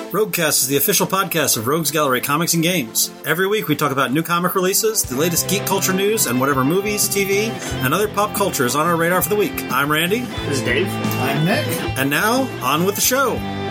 Roguecast is the official podcast of Rogues Gallery Comics and Games. Every week we talk about new comic releases, the latest geek culture news, and whatever movies, TV, and other pop culture is on our radar for the week. I'm Randy. This is Dave. I'm Nick. And now, on with the show.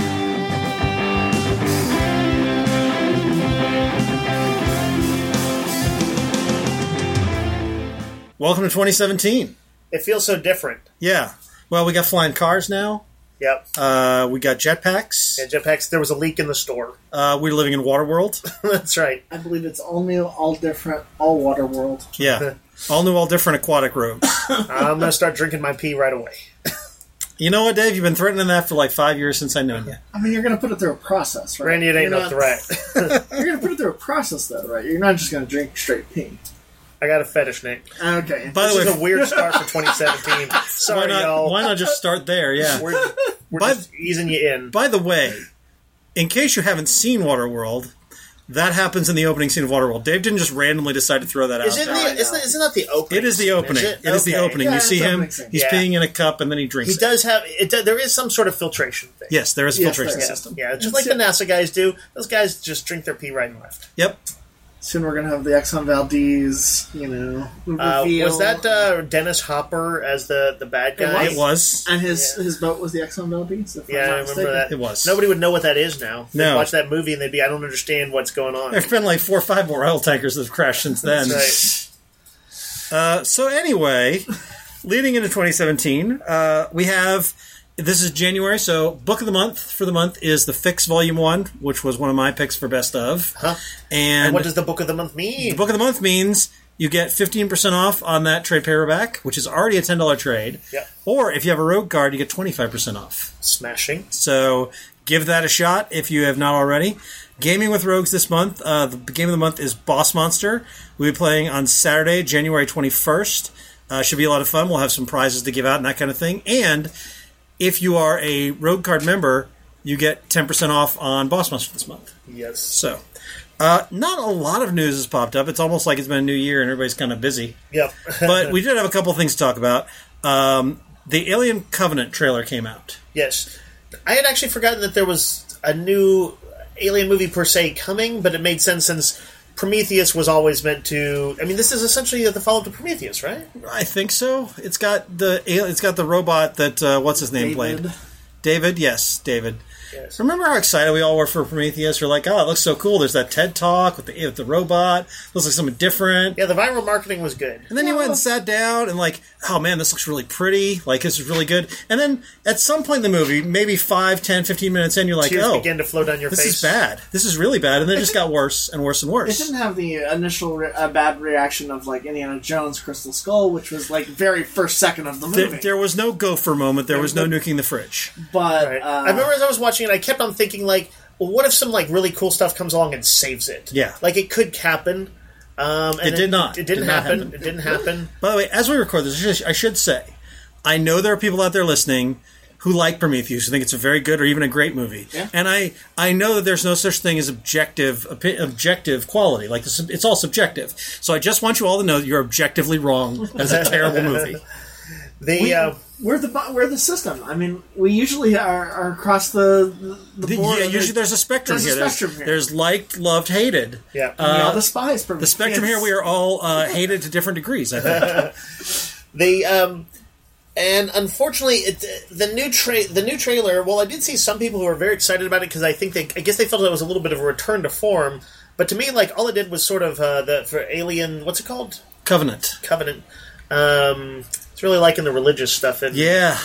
Welcome to 2017. It feels so different. Yeah. Well, we got flying cars now. Yep. We got jetpacks. Yeah, jetpacks. There was a leak in the store. We're living in Waterworld. That's right. I believe it's all new, all different, all water world. Yeah. All new, all different aquatic rogues. I'm going to start drinking my pee right away. You know what, Dave? You've been threatening that for like 5 years since I've known you. I mean, you're going to put it through a process, right? Randy, it ain't You're no not- threat. You're going to put it through a process, though, right? You're not just going to drink straight pee. I got a fetish, Nick. Okay. By the This way, is a weird start for 2017. Sorry, y'all. why not just start there? Yeah. We're By- just easing you in. By the way, in case you haven't seen Waterworld, that happens in the opening scene of Waterworld. Dave didn't just randomly decide to throw that out there. Isn't that the opening? It is the opening. Is It is the Okay. opening. Yeah, You it's see the him. opening scene. He's Yeah. peeing in a cup, and then he drinks He does have... There is some sort of filtration thing. Yes, there is a Yes, filtration there is. system. Yeah, just like the NASA guys do. Those guys just drink their pee right and left. Yep. Soon we're going to have the Exxon Valdez, reveal. Was that Dennis Hopper as the bad guy? It was. And his boat was the Exxon Valdez? if I'm Yeah, not I remember mistaken. that. It was. Nobody would know what that is now. They'd No. watch that movie and they'd be, I don't understand what's going on. There's been like 4 or 5 more oil tankers that have crashed since then. That's right. So anyway, leading into 2017, we have... This is January, so book of the month for the month is The Fix Volume 1, which was one of my picks for best of. Huh? And What does the book of the month mean? the book of the month means you get 15% off on that trade paperback, which is already a $10 trade. Yep. Or if you have a Rogue card, you get 25% off. Smashing. So give that a shot if you have not already. Gaming with Rogues this month, the game of the month is Boss Monster. We'll be playing on Saturday, January 21st. Should be a lot of fun. We'll have some prizes to give out and that kind of thing. And if you are a Rogue Card member, you get 10% off on Boss Monster this month. Yes. So, not a lot of news has popped up. It's almost like it's been a new year and everybody's kind of busy. Yep. But we did have a couple things to talk about. The Alien Covenant trailer came out. Yes. I had actually forgotten that there was a new Alien movie per se coming, but it made sense since Prometheus was always meant to... I mean, this is essentially the follow-up to Prometheus, right? I think so. It's got the robot that what's his name played. David, yes, David. Yes. Remember how excited we all were for Prometheus? We're like, oh, it looks so cool. There's that TED Talk with the robot. Looks like something different. Yeah, the viral marketing was good. And then you went and sat down and like, oh man, this looks really pretty. Like, this is really good. And then at some point in the movie, maybe 5, 10, 15 minutes in, you're like, Tears oh, began to flow down your this face. is bad. This is really bad. And then it just got worse and worse and It worse. didn't have the initial bad reaction of like Indiana Jones' Crystal Skull, which was like very first second of the movie. There was no gopher moment. There was no nuking the fridge. But Right. I remember as I was watching it, I kept on thinking, like, well, what if some like really cool stuff comes along and saves it? Yeah. Like, it could happen. And It did not. It didn't Did not happen. happen. It didn't happen. By the way, as we record this, I should say, I know there are people out there listening who like Prometheus, who think it's a very good or even a great movie. Yeah. And I know that there's no such thing as objective quality. Like, it's all subjective. So I just want you all to know that you're objectively wrong. That's a terrible movie. We're the system. I mean, we usually are across the board. Yeah, usually there's a spectrum There's here. a spectrum here. There's liked, loved, hated. Yeah. We all despise The spectrum here, we are all hated to different degrees, I think. And unfortunately, the new trailer. Well, I did see some people who were very excited about it because I guess they felt it was a little bit of a return to form. But to me, like, all it did was sort of for Alien. What's it called? Covenant. It's really liking the religious stuff. Yeah.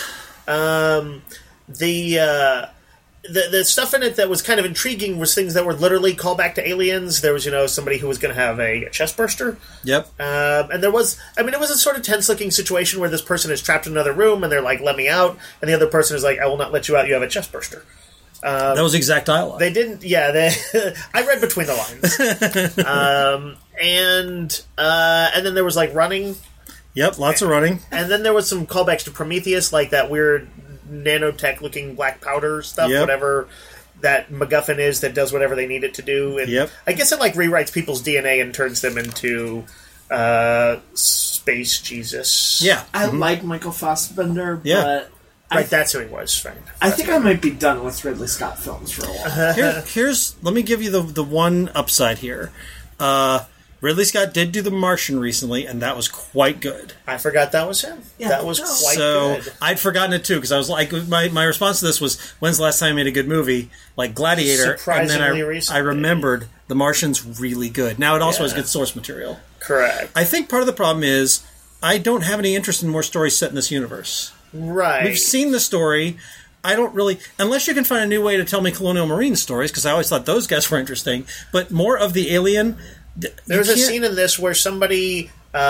The stuff in it that was kind of intriguing was things that were literally callback to Aliens. There was, somebody who was going to have a chest burster. Yep. And there was, it was a sort of tense-looking situation where this person is trapped in another room and they're like, let me out. And the other person is like, I will not let you out. You have a chest burster. That was the exact dialogue. They didn't, I read between the lines. And then there was like running. Yep, lots of running. And then there was some callbacks to Prometheus, like that weird nanotech-looking black powder stuff, whatever that MacGuffin is that does whatever they need it to do. And I guess it like rewrites people's DNA and turns them into space Jesus. Yeah. I like Michael Fassbender, Yeah. but Right, that's who he was. Right. I think I might be done with Ridley Scott films for a while. Let me give you the one upside here. Ridley Scott did do The Martian recently, and that was quite good. I forgot that was him. Yeah, that was quite good. So I'd forgotten it too, because I was like, my response to this was, when's the last time I made a good movie? Like Gladiator. Surprisingly and then recently. I remembered The Martian's really good. Now it also has good source material. Correct. I think part of the problem is I don't have any interest in more stories set in this universe. Right. We've seen the story. I don't really... Unless you can find a new way to tell me Colonial Marine stories, because I always thought those guys were interesting, but more of the alien... There's a scene in this where somebody,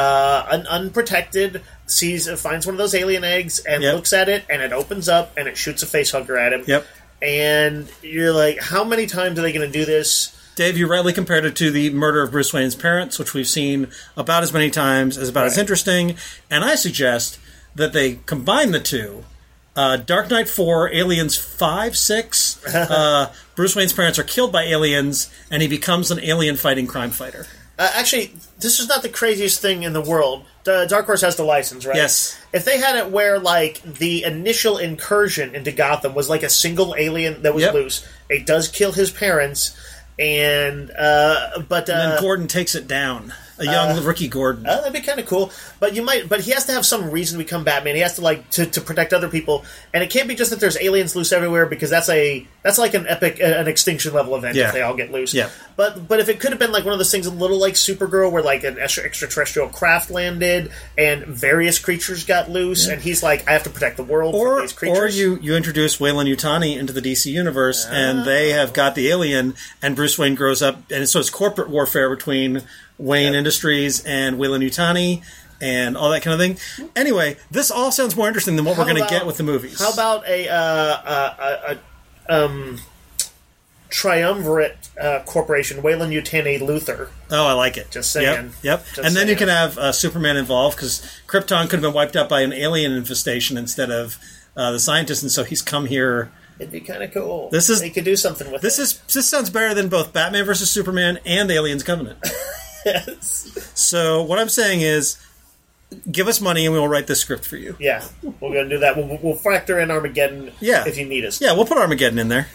unprotected, finds one of those alien eggs and looks at it, and it opens up, and it shoots a facehugger at him. Yep. And you're like, how many times are they going to do this? Dave, you rightly compared it to the murder of Bruce Wayne's parents, which we've seen about as many times, about as interesting. And I suggest that they combine the two. Dark Knight 4, Aliens 5, 6. Bruce Wayne's parents are killed by aliens, and he becomes an alien-fighting crime fighter. Actually, this is not the craziest thing in the world. Dark Horse has the license, right? Yes. If they had it where, like, the initial incursion into Gotham was like a single alien that was loose, it does kill his parents, and then Gordon takes it down. A young Ricky Gordon. That'd be kind of cool. But he has to have some reason to become Batman. He has to to protect other people, and it can't be just that there's aliens loose everywhere, because that's like an epic, an extinction level event if they all get loose. Yeah. But if it could have been like one of those things, a little like Supergirl, where like an extraterrestrial craft landed and various creatures got loose, and he's like, I have to protect the world from these creatures. Or you introduce Weyland-Yutani into the DC universe, and they have got the alien, and Bruce Wayne grows up, and so it's corporate warfare between Wayne Industries and Weyland-Yutani and all that kind of thing. Anyway, this all sounds more interesting than what we're going to get with the movies. How about a triumvirate corporation, Weyland-Yutani Luthor? Oh, I like it. Just saying. Yep. And then you can have Superman involved, because Krypton could have been wiped out by an alien infestation instead of the scientists, and so he's come here. It'd be kind of cool. They could do something with this. This sounds better than both Batman vs. Superman and Aliens Covenant. Yes. So what I'm saying is, give us money and we will write this script for you. Yeah, we're going to do that. We'll factor in Armageddon if you need us. Yeah, we'll put Armageddon in there.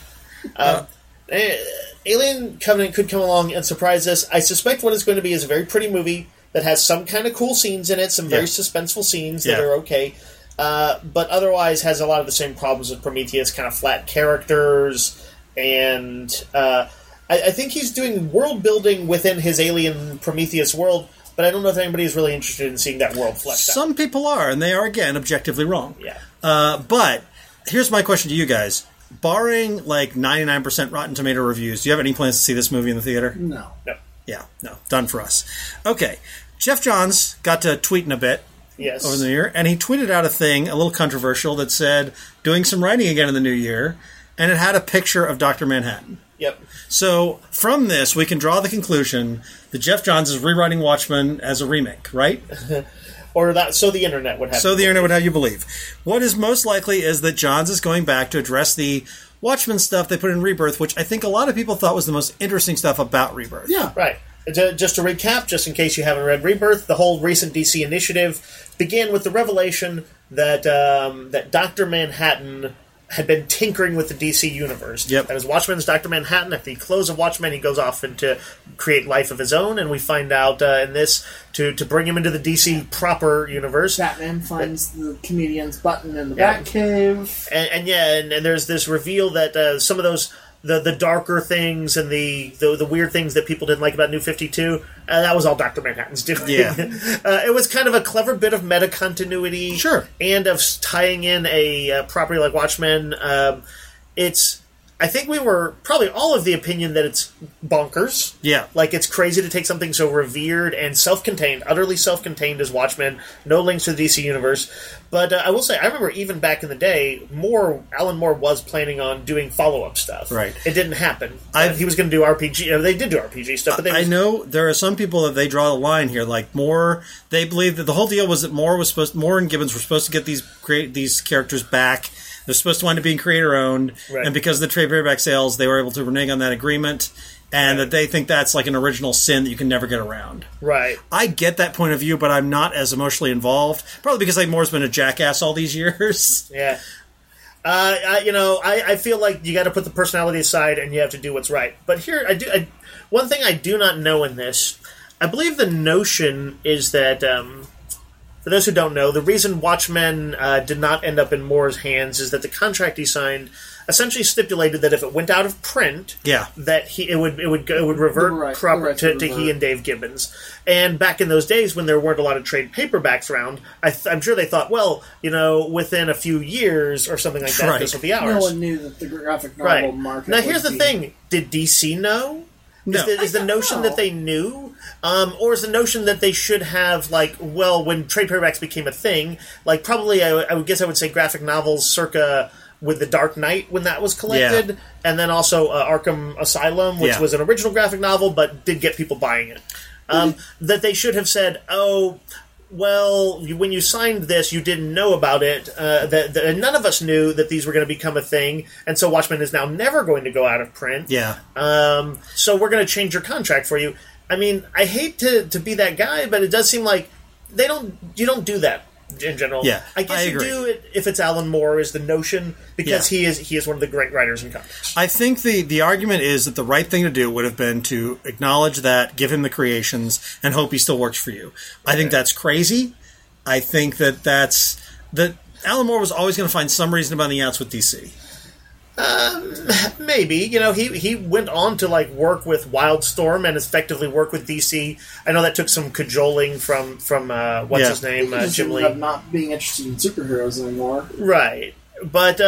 Alien Covenant could come along and surprise us. I suspect what it's going to be is a very pretty movie that has some kind of cool scenes in it, some very suspenseful scenes that are okay, but otherwise has a lot of the same problems with Prometheus, kind of flat characters, and I think he's doing world building within his Alien Prometheus world, but I don't know if anybody is really interested in seeing that world fleshed out. Some people are, and they are, again, objectively wrong. Yeah. But here's my question to you guys. Barring, like, 99% Rotten Tomato reviews, do you have any plans to see this movie in the theater? No. Yeah, no. Done for us. Okay. Jeff Johns got to tweeting a bit over the new year, and he tweeted out a thing, a little controversial, that said, doing some writing again in the new year, and it had a picture of Dr. Manhattan. Yep. So, from this, we can draw the conclusion that Jeff Johns is rewriting Watchmen as a remake, right? Or that, so the internet would have So the internet would have you believe. What is most likely is that Johns is going back to address the Watchmen stuff they put in Rebirth, which I think a lot of people thought was the most interesting stuff about Rebirth. Yeah, right. Just to recap, just in case you haven't read Rebirth, the whole recent DC initiative began with the revelation that that Dr. Manhattan had been tinkering with the DC universe. Yep. And as Watchmen's Dr. Manhattan, at the close of Watchmen, he goes off to create life of his own, and we find out in this, to bring him into the DC proper universe. Batman finds the comedian's button in the Batcave. And there's this reveal that some of those... The darker things and the weird things that people didn't like about New 52, that was all Dr. Manhattan's doing. Yeah. It was kind of a clever bit of meta continuity. Sure. And of tying in a property like Watchmen. I think we were probably all of the opinion that it's bonkers. Yeah. Like, it's crazy to take something so revered and self-contained, utterly self-contained as Watchmen, no links to the DC universe. But I will say, I remember even back in the day, Alan Moore was planning on doing follow-up stuff. Right. It didn't happen. He was going to do RPG. They did do RPG stuff. But I know there are some people that they draw the line here. Like Moore, they believe that the whole deal was that Moore and Gibbons were supposed to get these characters back. They're supposed to wind up being creator-owned, and because of the trade paperback sales, they were able to renege on that agreement, and that they think that's like an original sin that you can never get around. Right. I get that point of view, but I'm not as emotionally involved, probably because Moore's been a jackass all these years. Yeah. I feel like you got to put the personality aside and you have to do what's right. But here, one thing I do not know in this, I believe the notion is that, for those who don't know, the reason Watchmen did not end up in Moore's hands is that the contract he signed essentially stipulated that if it went out of print, that it would revert proper to he and Dave Gibbons. And back in those days when there weren't a lot of trade paperbacks around, I'm sure they thought, well, within a few years or something like that, this will be ours. No one knew that the graphic novel market. Now here's the thing: did DC know? No. Is the notion that they knew, or is the notion that they should have, when trade paperbacks became a thing, probably I would guess I would say graphic novels circa with The Dark Knight when that was collected, and then also Arkham Asylum, which was an original graphic novel but did get people buying it. That they should have said, when you signed this, you didn't know about it. And none of us knew that these were going to become a thing, and so Watchmen is now never going to go out of print. Yeah. So we're going to change your contract for you. I mean, I hate to be that guy, but it does seem like you don't do that in general. Yeah, I guess you do it if it's Alan Moore is the notion, because he is one of the great writers in comics. I think the argument is that the right thing to do would have been to acknowledge that, give him the creations, and hope he still works for you. I think that's crazy. I think that Alan Moore was always going to find some reason to be on the outs with DC. Maybe. He went on to work with Wildstorm and effectively work with DC. I know that took some cajoling from what's his name, Jim Lee. Not being interested in superheroes anymore. Right. But,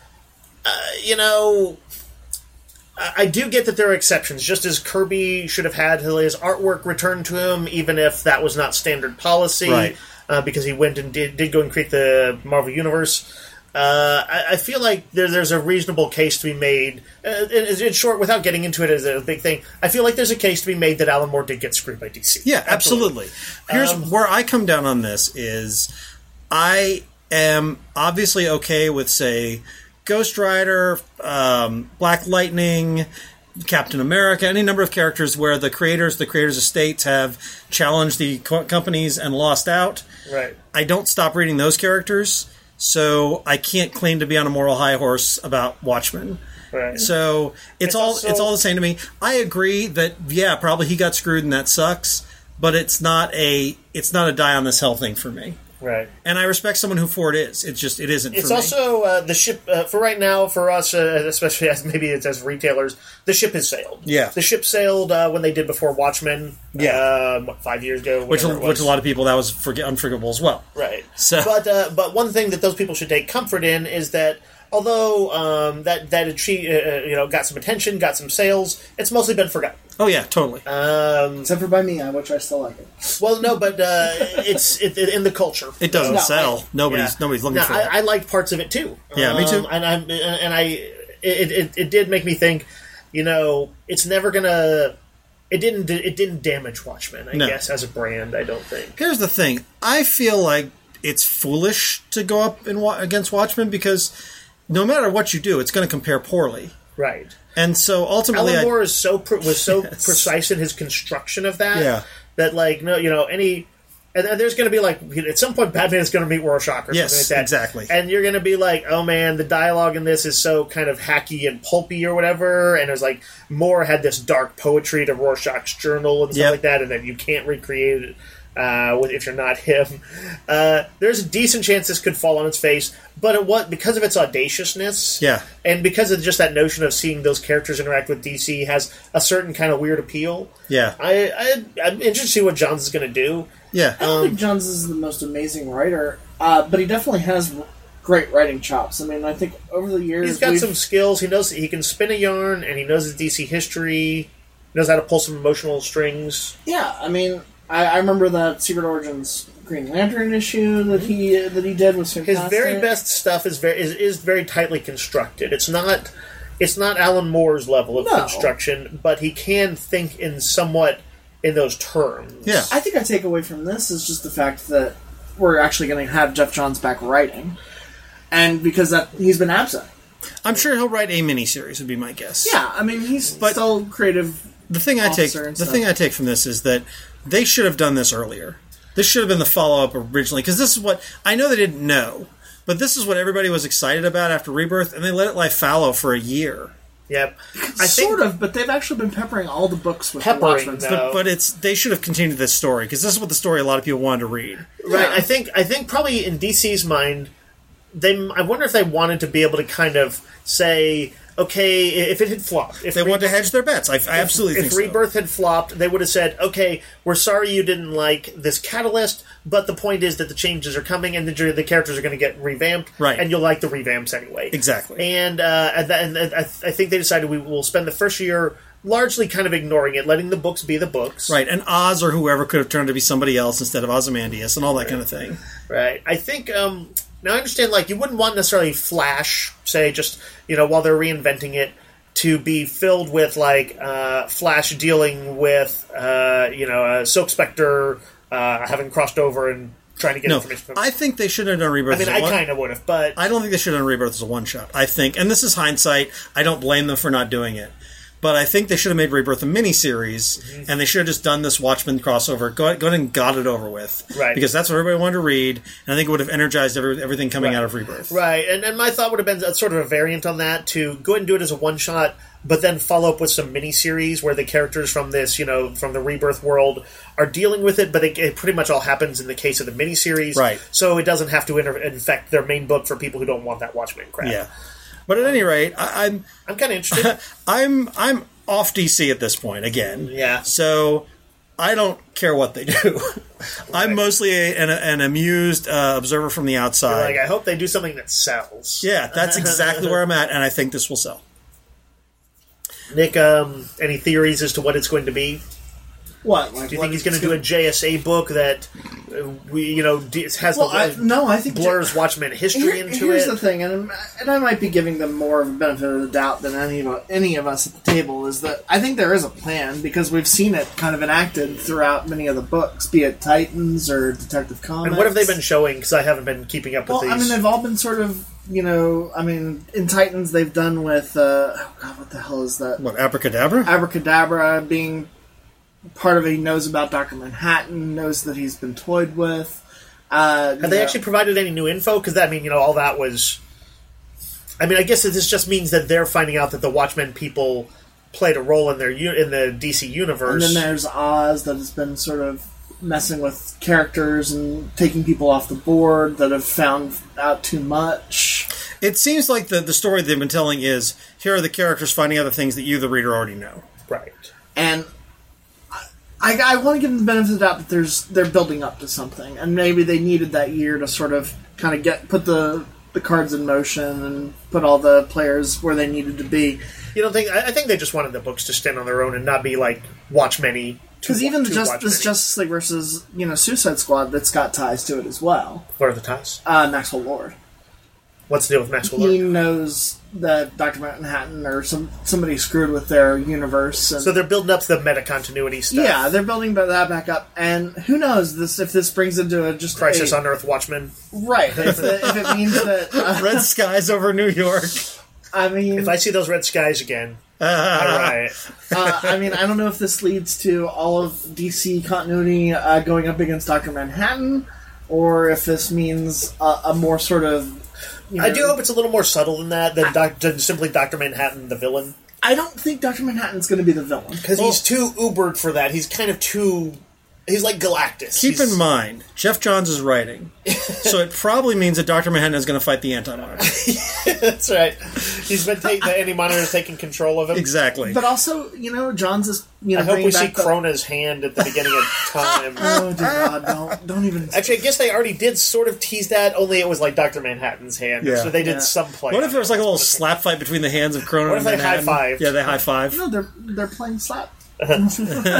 I do get that there are exceptions. Just as Kirby should have had his artwork returned to him, even if that was not standard policy, right. Because he went and did go and create the Marvel Universe. I feel like there's a reasonable case to be made. In short, without getting into it as a big thing, I feel like there's a case to be made that Alan Moore did get screwed by DC. Yeah, absolutely. Here's where I come down on this is I am obviously okay with, say, Ghost Rider, Black Lightning, Captain America, any number of characters where the creators' estates have challenged the companies and lost out. Right. I don't stop reading those characters. So I can't claim to be on a moral high horse about Watchmen. Right. So it's all the same to me. I agree that probably he got screwed and that sucks, but it's not a die on this hell thing for me. Right. And I respect someone who Ford is. It isn't. It's for also me. The ship for right now for us, especially as retailers. The ship has sailed. Yeah. The ship sailed when they did before Watchmen. 5 years ago. Which a lot of people that was unforgivable as well. Right. So, but one thing that those people should take comfort in is that although that achieved, got some attention, got some sales, it's mostly been forgotten. Oh yeah, totally. Except for by me, which I still like it. Well, no, but it's in the culture. It doesn't sell. Nobody's looking for it. I liked parts of it too. Yeah, me too. It did make me think. It's never gonna. It didn't damage Watchmen. I guess as a brand, I don't think. Here's the thing. I feel like it's foolish to go up against Watchmen because no matter what you do, it's going to compare poorly. Right. And so ultimately, Alan Moore was so precise in his construction of that that and there's going to be at some point Batman is going to meet Rorschach or something like that. Exactly. And you're going to be like, oh man, the dialogue in this is so kind of hacky and pulpy or whatever. And it was like Moore had this dark poetry to Rorschach's journal and stuff like that, and then you can't recreate it. If you're not him, there's a decent chance this could fall on its face, but because of its audaciousness, and because of just that notion of seeing those characters interact with DC has a certain kind of weird appeal. Yeah, I'm interested to see what Johns is going to do. Yeah, I don't think Johns is the most amazing writer, but he definitely has great writing chops. I mean, I think over the years he's got some skills. He knows he can spin a yarn, and he knows his DC history. He knows how to pull some emotional strings. Yeah, I mean. I remember that Secret Origins Green Lantern issue that he did was fantastic. His very best stuff is very tightly constructed. It's not Alan Moore's level of construction, but he can think in those terms. Yeah, I think I take away from this is just the fact that we're actually going to have Geoff Johns back writing, and because he's been absent. I'm sure he'll write a miniseries. Would be my guess. Yeah, I mean he's still creative. The thing I take from this is that they should have done this earlier. This should have been the follow-up originally, because this is what I know they didn't know, But this is what everybody was excited about after Rebirth, and they let it lie fallow for a year. Yep. But they've actually been peppering all the books with Watchmen. But they should have continued this story, because this is what the story a lot of people wanted to read. Right. Yeah. I think probably in DC's mind, I wonder if they wanted to be able to kind of say, okay, if it had flopped. If they wanted to hedge their bets. I absolutely think so. If Rebirth had flopped, they would have said, okay, we're sorry you didn't like this catalyst, but the point is that the changes are coming and the characters are going to get revamped, right. And you'll like the revamps anyway. Exactly. And I think they decided we will spend the first year largely kind of ignoring it, letting the books be the books. Right, and Oz or whoever could have turned to be somebody else instead of Ozymandias and all that kind of thing. Right. I think... now, I understand, you wouldn't want necessarily Flash, say, just, while they're reinventing it, to be filled with, Flash dealing with, Silk Spectre having crossed over and trying to get information from... I think they should have done Rebirth I kind of would have, but... I don't think they should have done Rebirth as a one-shot. I think, and this is hindsight, I don't blame them for not doing it. But I think they should have made Rebirth a miniseries, and they should have just done this Watchmen crossover, go ahead and got it over with. Right. Because that's what everybody wanted to read, and I think it would have energized everything coming out of Rebirth. Right, and my thought would have been sort of a variant on that, to go ahead and do it as a one-shot, but then follow up with some miniseries where the characters from this, from the Rebirth world are dealing with it, but it pretty much all happens in the case of the miniseries. Right. So it doesn't have to infect their main book for people who don't want that Watchmen crap. Yeah. But at any rate, I'm kind of interested. I'm off DC at this point again. Yeah. So I don't care what they do. I'm mostly an amused observer from the outside. I hope they do something that sells. Yeah, that's exactly where I'm at, and I think this will sell. Nick, any theories as to what it's going to be? What? Do you think he's going to do a JSA book that has I think blurs Watchmen history into here's it? Here's the thing, and I might be giving them more of a benefit of the doubt than any of us at the table, is that I think there is a plan, because we've seen it kind of enacted throughout many of the books, be it Titans or Detective Comics. And what have they been showing? Because I haven't been keeping up with these. They've all been sort of, in Titans they've done with, what the hell is that? What, Abracadabra? Abracadabra being... part of it, he knows about Dr. Manhattan, knows that he's been toyed with. Have they actually provided any new info? Because, all that was... I guess this just means that they're finding out that the Watchmen people played a role in the DC universe. And then there's Oz that has been sort of messing with characters and taking people off the board that have found out too much. It seems like the story they've been telling is, here are the characters finding out the things that you, the reader, already know. Right. And... I want to give them the benefit of the doubt that they're building up to something, and maybe they needed that year to sort of kind of put the cards in motion and put all the players where they needed to be. You don't think? I think they just wanted the books to stand on their own and not be like Watchmen-y. Because even this Justice League versus Suicide Squad, that's got ties to it as well. What are the ties? Maxwell Lord. What's the deal with Maxwell Lord? He knows that Dr. Manhattan or somebody screwed with their universe. And, so they're building up the meta-continuity stuff. Yeah, they're building that back up. And who knows if this brings into just Crisis on Earth Watchmen. Right. If it means that... red skies over New York. If I see those red skies again... all right. I don't know if this leads to all of DC continuity going up against Dr. Manhattan, or if this means a more sort of... I do hope it's a little more subtle than that, than simply Dr. Manhattan, the villain. I don't think Dr. Manhattan's going to be the villain. Because he's too ubered for that. He's kind of too... He's like Galactus. Keep in mind, Jeff Johns is writing, so it probably means that Dr. Manhattan is going to fight the Anti-Monitor. That's right. He's been the Anti-Monitor is taking control of him. Exactly. But also, Johns is... I hope we see Krona's hand at the beginning of time. Oh, dear God, don't even... Actually, I guess they already did sort of tease that, only it was like Dr. Manhattan's hand. Yeah. So they did some play. What if there was like a little slap fight between the hands of Krona and Manhattan? What if they high-fived? Yeah, they high-fived. No, they're playing slap. 1,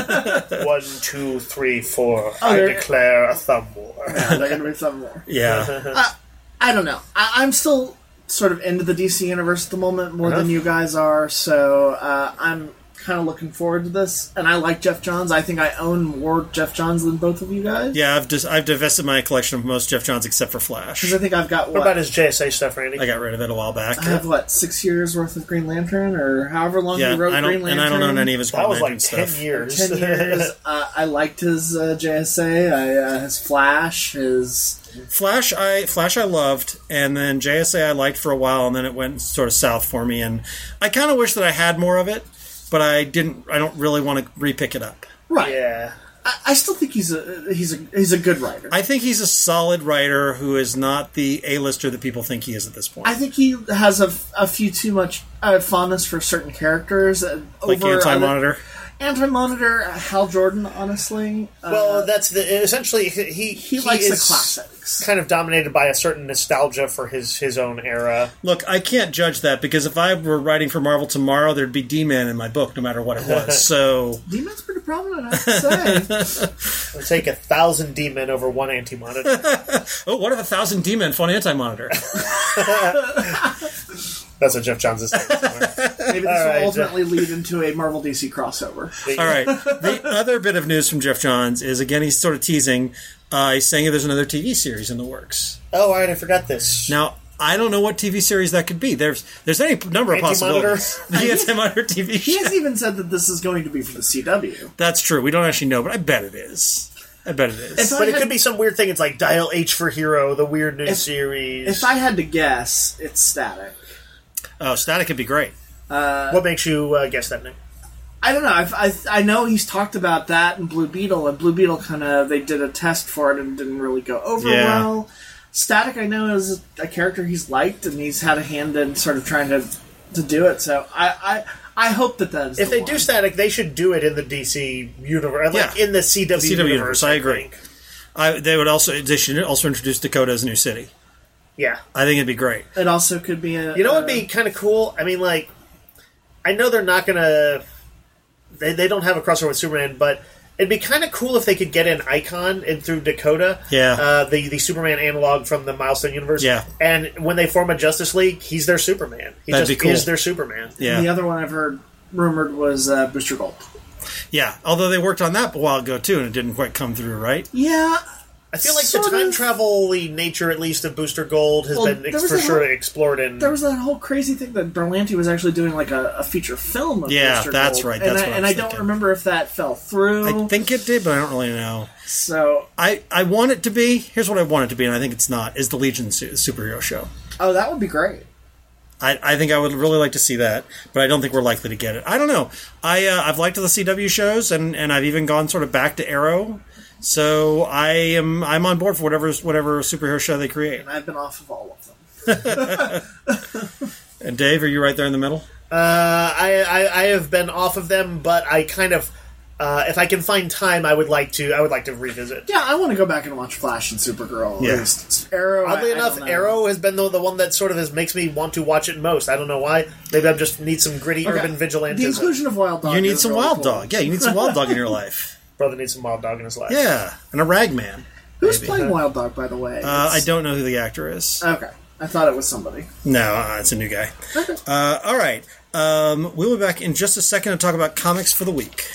2, 3, 4. I declare a thumb war. Yeah, they're going to be thumb war. Yeah. I don't know. I'm still sort of into the DC universe at the moment more than you guys are, so I'm kind of looking forward to this. And I like Jeff Johns. I think I own more Jeff Johns than both of you guys. Yeah, I've divested my collection of most Jeff Johns except for Flash. Because I think I've got what about his JSA stuff, Randy? I got rid of it a while back. I have 6 years worth of Green Lantern, or however long he wrote Green Lantern. And I don't own any of his Green Lantern stuff. That was 10 years. 10 years. I liked his JSA, his Flash, Flash I loved, and then JSA I liked for a while, and then it went sort of south for me, and I kind of wish that I had more of it, but I don't really want to re-pick it up. Right. Yeah. I still think he's a good writer. I think he's a solid writer who is not the A-lister that people think he is at this point. I think he has a few too much fondness for certain characters. Like Anti-Monitor? Anti-Monitor, Hal Jordan, honestly. Well, that's essentially he likes the classics. Kind of dominated by a certain nostalgia for his own era. Look, I can't judge that because if I were writing for Marvel tomorrow, there'd be D-Man in my book, no matter what it was. So D-Man's pretty prominent, I have to say. I'll take 1,000 D-Men over one Anti-Monitor. Oh, what if 1,000 D-Men fought Anti-Monitor? That's what Jeff Johns is saying. Maybe this will ultimately lead into a Marvel DC crossover. All right. The other bit of news from Jeff Johns is, again, he's sort of teasing. He's saying there's another TV series in the works. Oh, all right. I forgot this. Now, I don't know what TV series that could be. There's any number of possibilities. The Anti-Monitor TV show. He has even said that this is going to be for the CW. That's true. We don't actually know, but I bet it is. But it could be some weird thing. It's like Dial H for Hero, the weird new series. If I had to guess, it's Static. Oh, Static could be great. What makes you guess that, Nick? I don't know. I know he's talked about that in Blue Beetle, and Blue Beetle they did a test for it and didn't really go over well. Static, I know, is a character he's liked, and he's had a hand in sort of trying to do it. So I hope that is. If they do Static, they should do it in the DC universe, in the CW universe. I agree. They should also introduce Dakota as a new city. Yeah. I think it'd be great. It also could be a... You know what would be kind of cool? I mean, I know they're not going to... They don't have a crossover with Superman, but it'd be kind of cool if they could get an Icon in through Dakota. Yeah. The Superman analog from the Milestone universe. Yeah. And when they form a Justice League, he's their Superman. That'd be cool. Is their Superman. Yeah. And the other one I've heard rumored was Booster Gold. Yeah, although they worked on that a while ago, too, and it didn't quite come through, right? Yeah. I feel like the time travel-y nature, at least, of Booster Gold has been for sure explored in... There was that whole crazy thing that Berlanti was actually doing a feature film of Booster Gold. That's right. And I don't remember if that fell through. I think it did, but I don't really know. So... I want it to be... Here's what I want it to be, and I think it's not, is the Legion superhero show. Oh, that would be great. I think I would really like to see that, but I don't think we're likely to get it. I don't know. I've liked the CW shows, and I've even gone sort of back to Arrow. So I'm on board for whatever superhero show they create. And I've been off of all of them. And Dave, are you right there in the middle? I have been off of them, but I kind of if I can find time, I would like to revisit. Yeah, I want to go back and watch Flash and Supergirl. Yeah. Arrow. Oddly enough, Arrow has been the one that sort of makes me want to watch it most. I don't know why. Maybe I just need some gritty urban vigilantism. The inclusion of Wild Dog. You need some Wild Dog. Yeah, you need some Wild Dog in your life. Brother needs some Wild Dog in his life. Yeah, and a Ragman. Who's playing Wild Dog, by the way? I don't know who the actor is. Okay. I thought it was somebody. No, it's a new guy. Okay. All right. We'll be back in just a second to talk about comics for the week.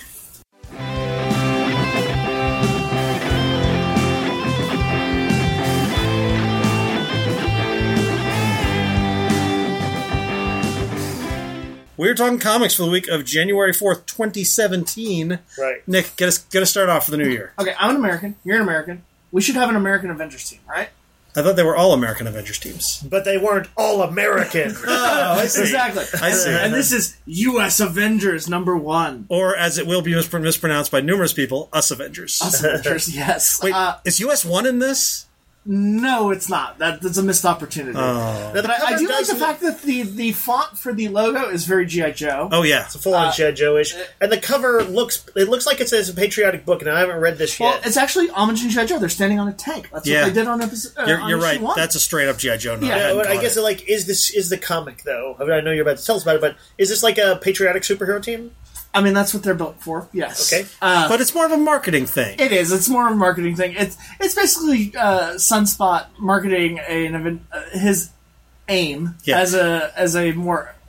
We're talking comics for the week of January 4th, 2017. Right. Nick, get us started off for the new year. Okay, I'm an American. You're an American. We should have an American Avengers team, right? I thought they were all American Avengers teams. But they weren't all American. Oh, I see. Exactly. I see. And this is U.S. Avengers #1. Or, as it will be mispronounced by numerous people, Us Avengers. Us Avengers, yes. Wait, is US 1 in this? No, it's not. That's a missed opportunity. Oh. But I do like the fact that the font for the logo is very G.I. Joe. Oh, yeah. It's a full-on G.I. Joe-ish. And the cover looks like it says a patriotic book, and I haven't read this yet. Well, it's actually homage to G.I. Joe. They're standing on a tank. That's what they did on episode You're right. 1. That's a straight-up G.I. Joe novel. Yeah, I guess, is the comic, though? I mean, I know you're about to tell us about it, but is this like a patriotic superhero team? I mean, that's what they're built for, yes. Okay. But it's more of a marketing thing. It is. It's more of a marketing thing. It's basically Sunspot marketing his aim as a more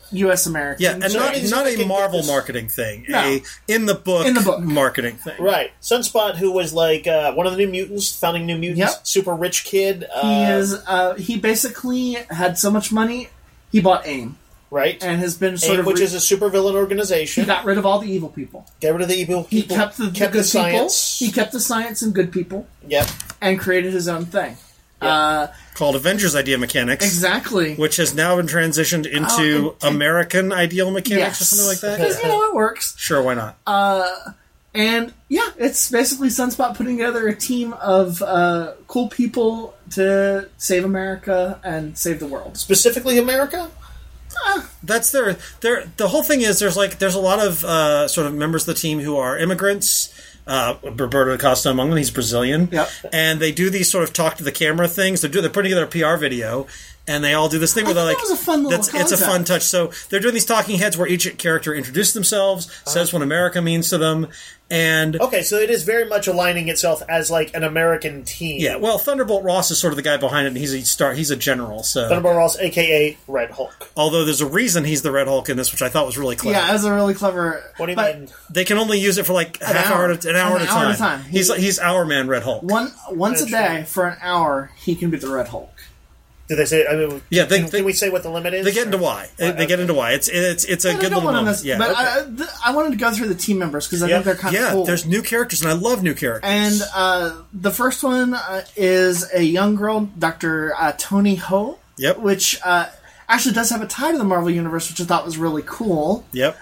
U.S. American. Yeah, and not a Marvel marketing thing. No. A in the book marketing thing. Right. Sunspot, who was like one of the New Mutants, founding New Mutants, super rich kid. He basically had so much money, he bought AIM. Right. And has been which is a supervillain organization. He got rid of all the evil people. Get rid of the evil people. He kept the good science. People. He kept the science and good people. Yep. And created his own thing. Yep. Called Avengers Idea Mechanics. Exactly. Which has now been transitioned into American Ideal Mechanics or something like that. Because, it works. Sure, why not? And, it's basically Sunspot putting together a team of cool people to save America and save the world. Specifically America? That's their the whole thing is there's a lot of sort of members of the team who are immigrants. Roberto Acosta among them, he's Brazilian. Yep. And they do these sort of talk to the camera things. They're putting together a PR video, and they all do this thing where they're like, that was a fun little concept. It's a fun touch. So they're doing these talking heads where each character introduces themselves, says what America means to them, and okay, so it is very much aligning itself as like an American team. Yeah, well, Thunderbolt Ross is sort of the guy behind it, and he's a general. So Thunderbolt Ross, aka Red Hulk. Although there's a reason he's the Red Hulk in this, which I thought was really clever. Yeah, it was a really clever. What do you mean? They can only use it for like an hour at a time. He's our man, Red Hulk. Once a day for an hour, he can be the Red Hulk. Did they say? I mean, yeah. Can we say what the limit is? They get into why. They get into why. It's a good little moment. Yeah, but okay. I wanted to go through the team members because I think they're kind of cool. Yeah, there's new characters, and I love new characters. And the first one is a young girl, Dr. Tony Ho. Yep. Which actually does have a tie to the Marvel Universe, which I thought was really cool. Yep.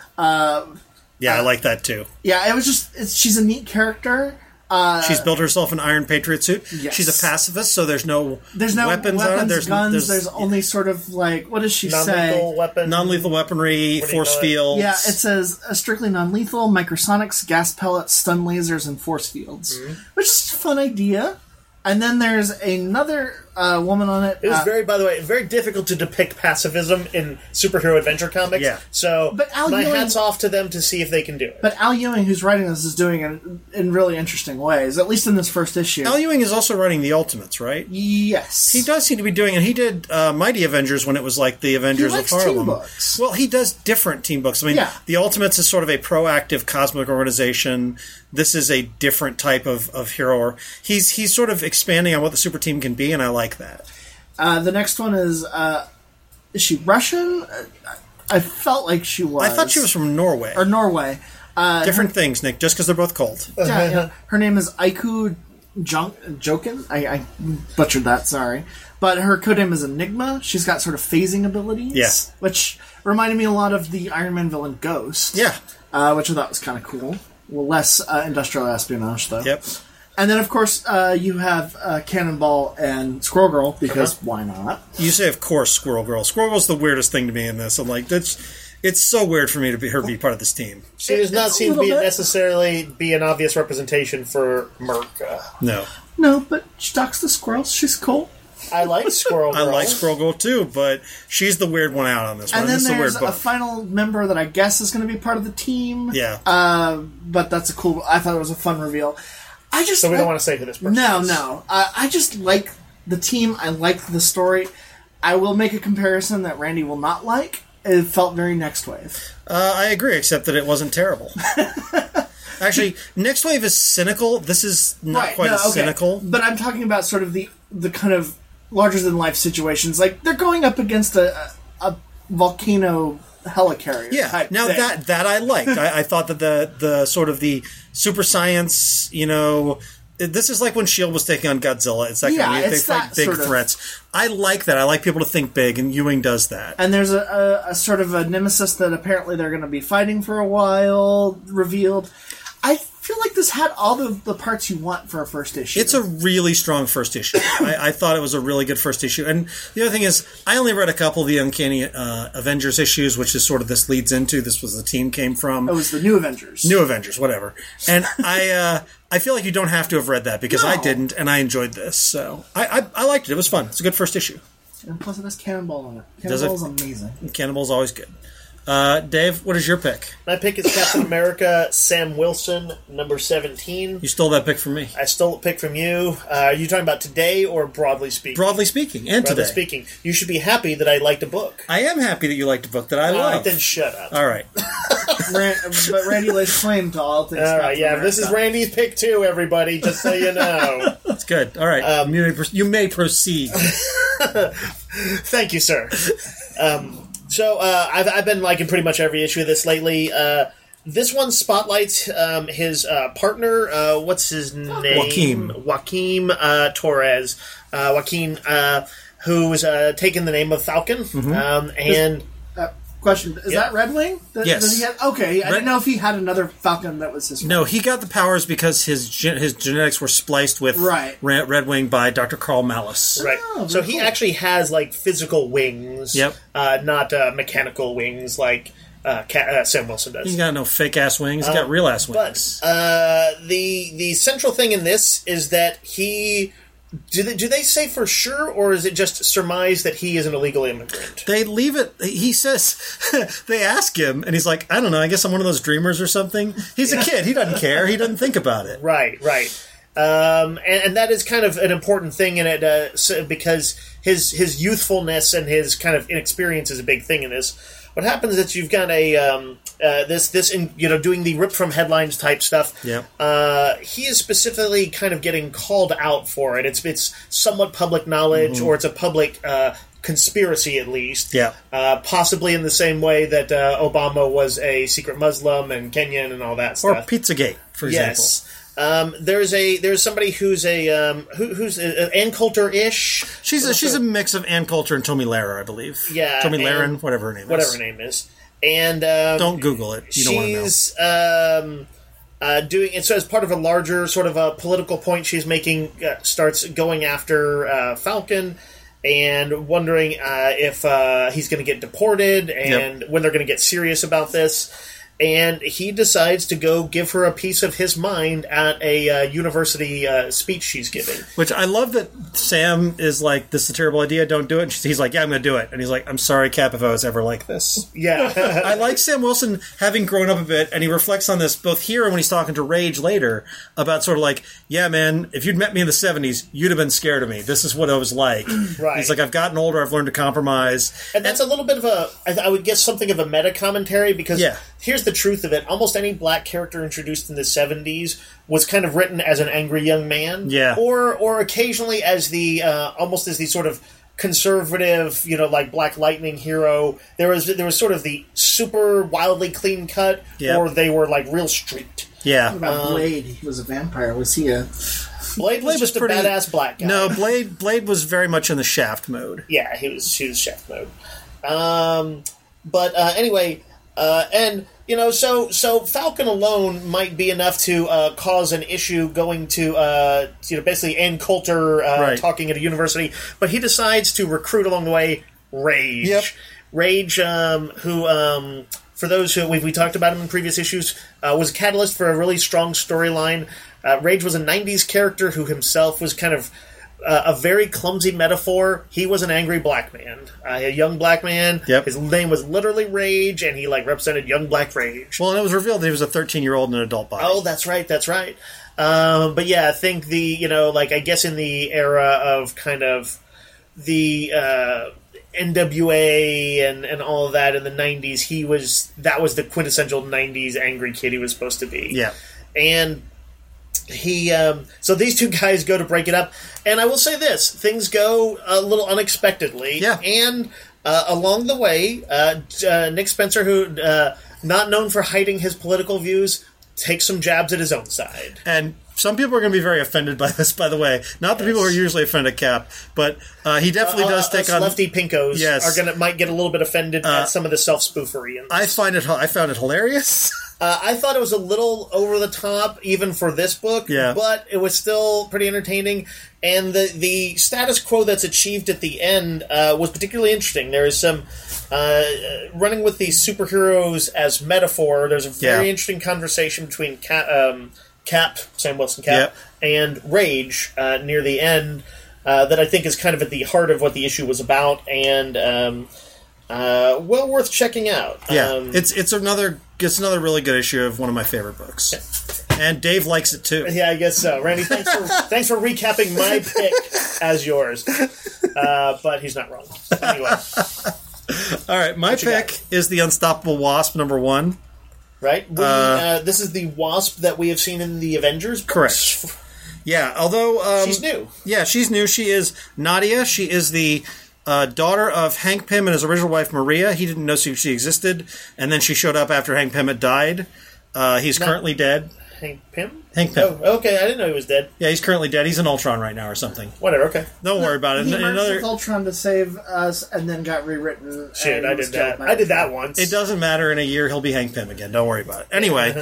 I like that too. Yeah, it was she's a neat character. She's built herself an Iron Patriot suit. Yes. She's a pacifist, so there's no weapons on it. There's guns. There's only sort of like, what does she say? Non-lethal weaponry, force fields. Yeah, it says strictly non-lethal, microsonics, gas pellets, stun lasers, and force fields. Mm-hmm. Which is a fun idea. And then there's another woman on it. It was by the way, very difficult to depict pacifism in superhero adventure comics. Yeah. So, hats off to them to see if they can do it. But Al Ewing, who's writing this, is doing it in really interesting ways, at least in this first issue. Al Ewing is also writing the Ultimates, right? Yes. He does seem to be doing it. He did Mighty Avengers when it was like the Avengers of Harlem. Team books. Well, he does different team books. I mean, the Ultimates is sort of a proactive cosmic organization. This is a different type of hero. He's sort of expanding on what the super team can be, and I like that. The next one is she Russian? I felt like she was. I thought she was from Norway. Or Norway. Different things, Nick, just because they're both cold. Yeah. Her name is Aiku Jokin. I butchered that, sorry. But her codename is Enigma. She's got sort of phasing abilities. Yes. Which reminded me a lot of the Iron Man villain Ghost. Yeah. Which I thought was kind of cool. Well, less industrial espionage, though. Yep. And then, of course, you have Cannonball and Squirrel Girl, because why not? You say, of course, Squirrel Girl. Squirrel Girl's the weirdest thing to me in this. I'm like, it's so weird for me to be be part of this team. She does not seem to necessarily be an obvious representation for Merc. No, but she talks to squirrels. She's cool. I like Squirrel Girl. I like Squirrel Girl, too, but she's the weird one out on this one. And then there's a final member that I guess is going to be part of the team. Yeah. But that's a cool... I thought it was a fun reveal. So we don't want to say who this person is. No. I just like the team. I like the story. I will make a comparison that Randy will not like. It felt very Next Wave. I agree, except that it wasn't terrible. Actually, Next Wave is cynical. This is not quite as cynical. But I'm talking about sort of the kind of larger-than-life situations. Like, they're going up against a volcano helicarrier. Yeah, now thing. that I liked. I thought that the sort of the super science, this is like when S.H.I.E.L.D. was taking on Godzilla. It's that kind of they fight big threats. I like that. I like people to think big, and Ewing does that. And there's a sort of a nemesis that apparently they're going to be fighting for a while, revealed. I feel like this had all the parts you want for a first issue. It's a really strong first issue. I thought it was a really good first issue. And the other thing is, I only read a couple of the Uncanny Avengers issues, which is sort of this leads into. This was the team came from. It was the New Avengers. New Avengers, whatever. And I feel like you don't have to have read that because I didn't, and I enjoyed this. So I liked it. It was fun. It's a good first issue. And plus it has Cannonball on it. Cannonball's amazing. Cannonball's always good. Dave, what is your pick? My pick is Captain America, Sam Wilson, number 17. You stole that pick from me. I stole a pick from you. Are you talking about today or broadly speaking? Broadly speaking, and broadly today. Speaking. You should be happy that I liked a book. I am happy that you liked a book that I love. Then shut up. All right. But Randy lays claim to all things. All right, yeah, America. this is Randy's pick too, everybody, just so you know. That's good. All right. You may proceed. Thank you, sir. So I've been liking pretty much every issue of this lately. This one spotlights his partner. What's his name? Joaquin Torres. Joaquin, who's taken the name of Falcon. And question: is that Red Wing? Yes. Does he have, okay, I didn't know if he had another Falcon that was his friend. No, he got the powers because his genetics were spliced with Red Wing by Dr. Carl Malus. Right. Oh, so he actually has like physical wings. Yep. Not mechanical wings like Sam Wilson does. He's got no fake ass wings. He's got real ass wings. But the central thing in this is that he. Do they say for sure, or is it just surmise that he is an illegal immigrant? They leave it. He says they ask him, and he's like, "I don't know. I guess I'm one of those dreamers or something." He's a kid. He doesn't care. He doesn't think about it. Right. And that is kind of an important thing in it because his youthfulness and his kind of inexperience is a big thing in this. What happens is that you've got a doing the rip from headlines type stuff. Yeah. He is specifically kind of getting called out for it. It's somewhat public knowledge, or it's a public conspiracy at least. Yeah. Possibly in the same way that Obama was a secret Muslim and Kenyan and all that stuff. Or Pizzagate, for example. Yes. There's somebody who's who's Ann Coulter-ish. She's a mix of Ann Coulter and Tomi Lahren, I believe. Yeah, Tomi Lahren, whatever her name is. And don't Google it. You don't want to know. She's doing it. So as part of a larger sort of a political point, she's making starts going after Falcon and wondering if he's going to get deported and when they're going to get serious about this. And he decides to go give her a piece of his mind at a university speech she's giving. Which I love that Sam is like, this is a terrible idea, don't do it. And he's like, yeah, I'm going to do it. And he's like, I'm sorry, Cap, if I was ever like this. Yeah. I like Sam Wilson having grown up a bit, and he reflects on this both here and when he's talking to Rage later about sort of like, yeah, man, if you'd met me in the 70s, you'd have been scared of me. This is what I was like. Right. He's like, I've gotten older, I've learned to compromise. And that's a little bit of I would guess something of a meta-commentary, because here's the truth of it. Almost any black character introduced in the 70s was kind of written as an angry young man. Yeah. Or occasionally as the, almost as the sort of conservative, like Black Lightning hero. There was sort of the super wildly clean cut, or they were like real street. Yeah. What about Blade? He was a vampire. Was he a... Blade was just a badass black guy. No, Blade was very much in the Shaft mode. Yeah, he was Shaft mode. But anyway, and so Falcon alone might be enough to cause an issue going to basically Ann Coulter talking at a university, but he decides to recruit along the way Rage. Yep. Rage, who for those who we talked about him in previous issues, was a catalyst for a really strong storyline. Rage was a 90s character who himself was kind of a very clumsy metaphor. He was an angry black man, a young black man. Yep. His name was literally Rage, and he represented young black rage. Well, and it was revealed that he was a 13-year-old in an adult body. Oh, that's right. But yeah, I think I guess in the era of kind of the NWA and all of that in the 90s, that was the quintessential 90s angry kid he was supposed to be. Yeah. And so these two guys go to break it up, and I will say this: things go a little unexpectedly. Yeah. And along the way, Nick Spencer, who not known for hiding his political views, takes some jabs at his own side. And some people are going to be very offended by this, by the way. Not the people who are usually offended at Cap, but he definitely does take on lefty pinkos. Yes. Might get a little bit offended at some of the self-spoofery. I found it hilarious. I thought it was a little over the top, even for this book, but it was still pretty entertaining. And the status quo that's achieved at the end was particularly interesting. There is some running with these superheroes as metaphor. There's a very interesting conversation between Cap, Sam Wilson Cap, and Rage near the end that I think is kind of at the heart of what the issue was about. And Well worth checking out. Yeah, it's another really good issue of one of my favorite books. And Dave likes it too. Yeah, I guess so. Randy, thanks for recapping my pick as yours. But he's not wrong. Anyway. All right, my pick is The Unstoppable Wasp #1. Right? This is the Wasp that we have seen in the Avengers books. Correct. Yeah, although... she's new. Yeah, she's new. She is Nadia. She is the daughter of Hank Pym and his original wife, Maria. He didn't know she existed, and then she showed up after Hank Pym had died. He's currently dead. Hank Pym? Hank Pym. Oh, okay. I didn't know he was dead. Yeah, he's currently dead. He's in Ultron right now or something. Whatever, okay. Don't worry about it. He merged with Ultron to save us and then got rewritten. Shit, I did that. I did that once. It doesn't matter. In a year, he'll be Hank Pym again. Don't worry about it. Anyway,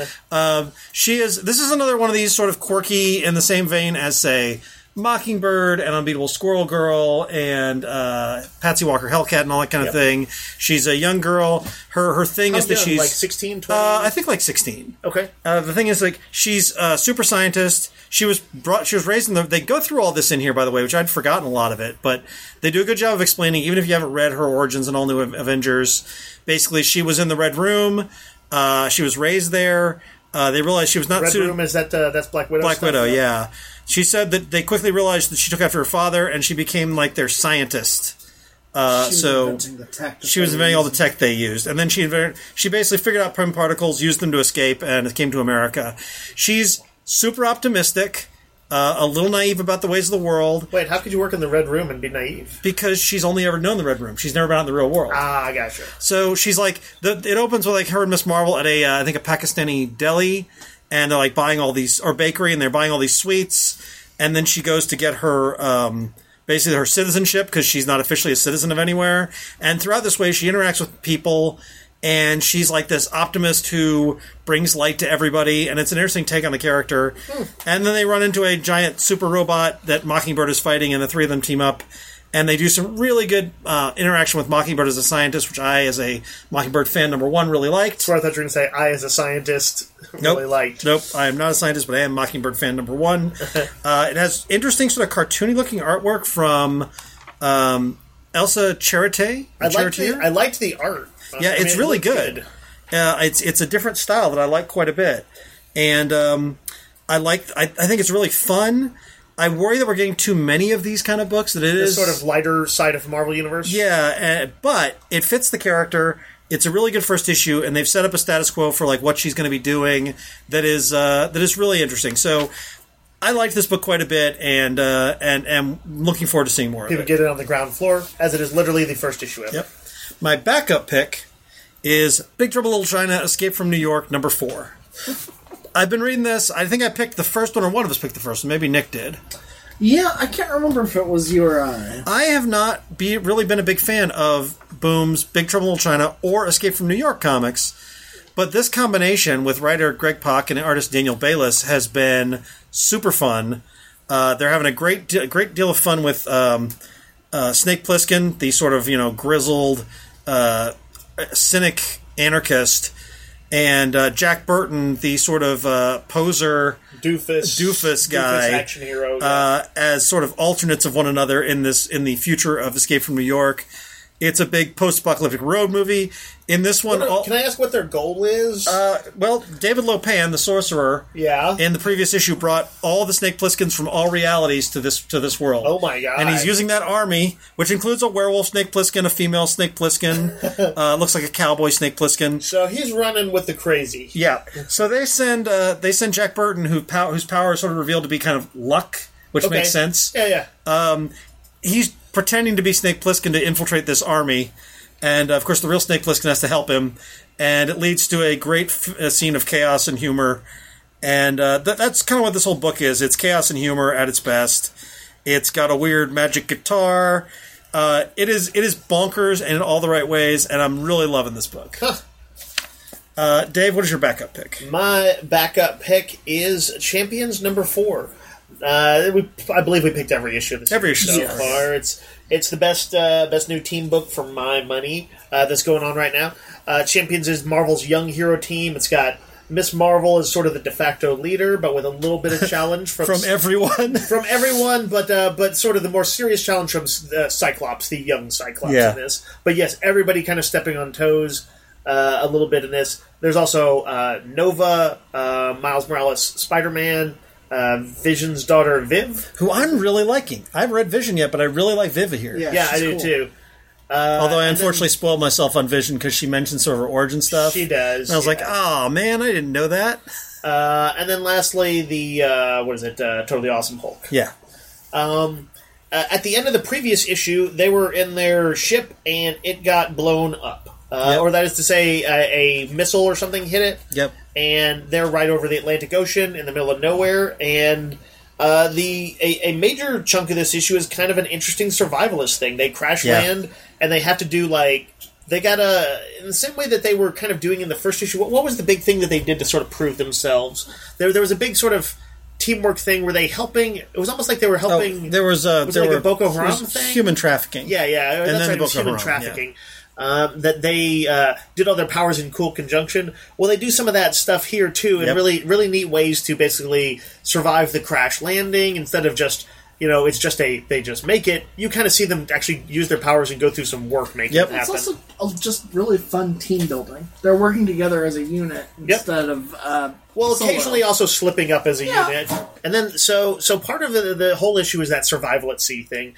this is another one of these sort of quirky, in the same vein as, say, Mockingbird and Unbeatable Squirrel Girl and Patsy Walker Hellcat and all that kind of thing. She's a young girl. Her thing is that she's... like 16, 20? I think like 16. Okay. The thing is, like, she's a super scientist. She was raised in the... They go through all this in here, by the way, which I'd forgotten a lot of it, but they do a good job of explaining, even if you haven't read her origins in All New Avengers. Basically, she was in the Red Room. She was raised there. They realized she was not Red suited... Room, is that that's Black Widow? Black Widow, yeah. She said that they quickly realized that she took after her father, and she became like their scientist. She was inventing all the tech they used, and then she basically figured out Pym particles, used them to escape, and came to America. She's super optimistic, a little naive about the ways of the world. Wait, how could you work in the Red Room and be naive? Because she's only ever known the Red Room. She's never been out in the real world. Ah, I gotcha. So she's like, it opens with like her and Miss Marvel at I think a Pakistani deli. And they're like buying all these, or bakery, and they're buying all these sweets. And then she goes to get her, basically her citizenship, because she's not officially a citizen of anywhere. And throughout this way, she interacts with people, and she's like this optimist who brings light to everybody. And it's an interesting take on the character. And then they run into a giant super robot that Mockingbird is fighting, and the three of them team up. And they do some really good interaction with Mockingbird as a scientist, which I, as a Mockingbird fan #1, really liked. So I thought you were going to say, I, as a scientist, really liked. Nope, I am not a scientist, but I am Mockingbird fan #1. It has interesting sort of cartoony-looking artwork from Elsa Charité. I liked the art. Yeah, it's really good. It's a different style that I like quite a bit. And I think it's really fun. I worry that we're getting too many of these kind of books. That it is sort of lighter side of Marvel Universe. Yeah, but it fits the character. It's a really good first issue, and they've set up a status quo for like what she's going to be doing. That is really interesting. So I liked this book quite a bit, and am looking forward to seeing more of it. People get it on the ground floor, as it is literally the first issue ever. Yep. My backup pick is Big Trouble in Little China: Escape from New York #4. I've been reading this. I think I picked the first one, or one of us picked the first one. Maybe Nick did. Yeah, I can't remember if it was you or I. I have not really been a big fan of Boom's Big Trouble in Little China or Escape from New York comics, but this combination with writer Greg Pak and artist Daniel Bayliss has been super fun. They're having a great deal of fun with Snake Plissken, the sort of grizzled, cynic anarchist. And Jack Burton, the sort of poser doofus guy, action hero, as sort of alternates of one another in the future of Escape from New York. It's a big post-apocalyptic road movie. In this one... Can I ask what their goal is? Well, David Lopan, the sorcerer, in the previous issue brought all the Snake Plisskens from all realities to this world. Oh my god. And he's using that army, which includes a werewolf Snake Plissken, a female Snake Plissken, looks like a cowboy Snake Plissken. So he's running with the crazy. Yeah. So they send Jack Burton, whose power is sort of revealed to be kind of luck, which makes sense. Yeah. He's pretending to be Snake Plissken to infiltrate this army, and of course the real Snake Plissken has to help him, and it leads to a great scene of chaos and humor, and that's kind of what this whole book is. It's chaos and humor at its best. It's got a weird magic guitar. It is bonkers and in all the right ways, and I'm really loving this book. Dave, what is your backup pick? My backup pick is Champions #4. I believe we picked every issue this year so far. It's the best new team book for my money that's going on right now. Champions is Marvel's young hero team. It's got Miss Marvel is sort of the de facto leader, but with a little bit of challenge from everyone. From everyone, but sort of the more serious challenge from Cyclops, the young Cyclops in this. But yes, everybody kind of stepping on toes a little bit in this. There's also Nova, Miles Morales, Spider-Man, Vision's daughter Viv, who I'm really liking. I haven't read Vision yet, but I really like Viv here. Yeah, I do too. Although I unfortunately spoiled myself on Vision because she mentioned sort of her origin stuff. She does. And I was like, oh man, I didn't know that. And then lastly, the Totally Awesome Hulk. Yeah. At the end of the previous issue, they were in their ship and it got blown up. Or that is to say, a missile or something hit it. Yep. And they're right over the Atlantic Ocean in the middle of nowhere. And a major chunk of this issue is kind of an interesting survivalist thing. They crash land and they have to do they gotta, in the same way that they were kind of doing in the first issue. What was the big thing that they did to sort of prove themselves? There was a big sort of teamwork thing. Were they helping? It was almost like they were helping. There was a Boko Haram thing. Human trafficking. Yeah, and that's right. It was human trafficking. That they did all their powers in cool conjunction. Well, they do some of that stuff here too, in really neat ways to basically survive the crash landing instead of just. It's just they just make it. You kind of see them actually use their powers and go through some work making it happen. It's also just really fun team building. They're working together as a unit instead of occasionally also slipping up as a unit. And then so part of the whole issue is that survival at sea thing.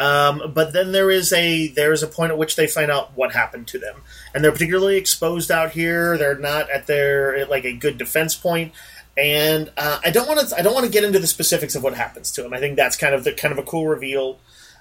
But then there's a point at which they find out what happened to them, and they're particularly exposed out here. They're not at a good defense point. And I don't want to get into the specifics of what happens to him. I think that's kind of a cool reveal.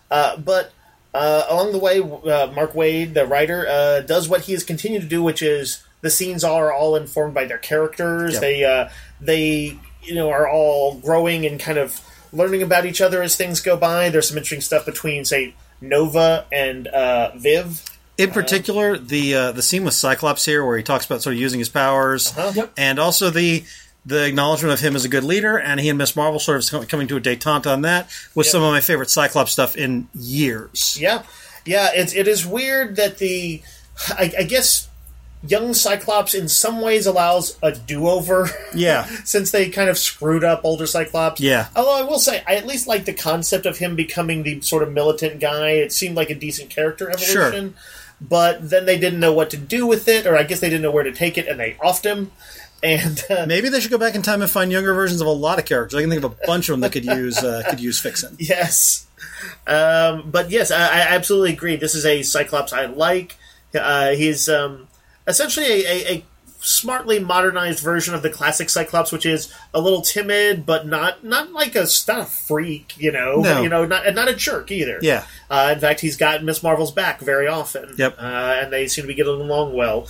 But along the way, Mark Waid, the writer, does what he has continued to do, which is the scenes are all informed by their characters. Yep. They are all growing and kind of learning about each other as things go by. There's some interesting stuff between, say, Nova and Viv. In particular, the scene with Cyclops here, where he talks about sort of using his powers, and also the acknowledgement of him as a good leader, and he and Miss Marvel sort of coming to a détente on that, was some of my favorite Cyclops stuff in years. Yeah. It is weird that I guess young Cyclops in some ways allows a do-over. Yeah. Since they kind of screwed up older Cyclops. Yeah. Although I will say, I at least like the concept of him becoming the sort of militant guy. It seemed like a decent character evolution. Sure. But then they didn't know what to do with it, or I guess they didn't know where to take it, and they offed him. And maybe they should go back in time and find younger versions of a lot of characters. I can think of a bunch of them that could use fixing. Yes. But yes, I absolutely agree. This is a Cyclops I like. He's essentially a smartly modernized version of the classic Cyclops, which is a little timid, but not like a freak, No. Not a jerk either. Yeah. In fact, he's got Miss Marvel's back very often. Yep. And they seem to be getting along well.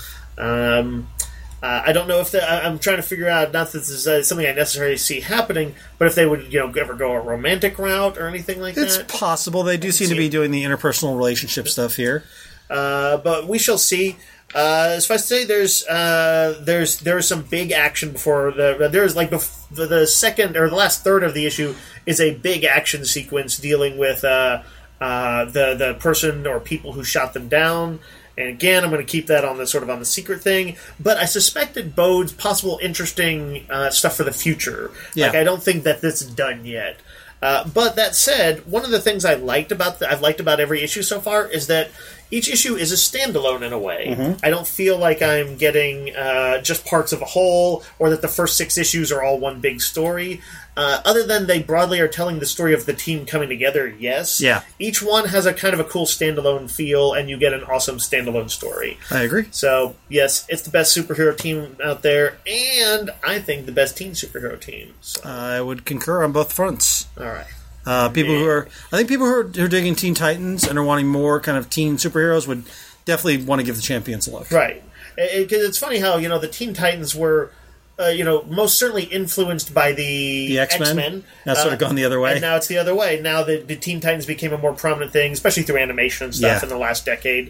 I don't know if I'm trying to figure out, not that this is something I necessarily see happening, but if they would, ever go a romantic route or anything like that. It's possible. They do seem to be doing the interpersonal relationship stuff here. But we shall see. Suffice to say, there's some big action before the second or the last third of the issue is a big action sequence dealing with the person or people who shot them down. And again, I'm going to keep that on the secret thing, but I suspect it bodes possible interesting stuff for the future. Yeah. I don't think that this is done yet. But that said, one of the things I've liked about every issue so far is that each issue is a standalone in a way. Mm-hmm. I don't feel like I'm getting just parts of a whole, or that the first 6 issues are all one big story. Other than they broadly are telling the story of the team coming together, yes. Yeah. Each one has a kind of a cool standalone feel, and you get an awesome standalone story. I agree. So, yes, it's the best superhero team out there, and I think the best teen superhero team. So. I would concur on both fronts. All right. People who are digging Teen Titans and are wanting more kind of teen superheroes would definitely want to give the Champions a look. Right. Because it's funny how, the Teen Titans were... most certainly influenced by the X-Men. Now it's sort of gone the other way. And now it's the other way. Now the Teen Titans became a more prominent thing, especially through animation and stuff in the last decade.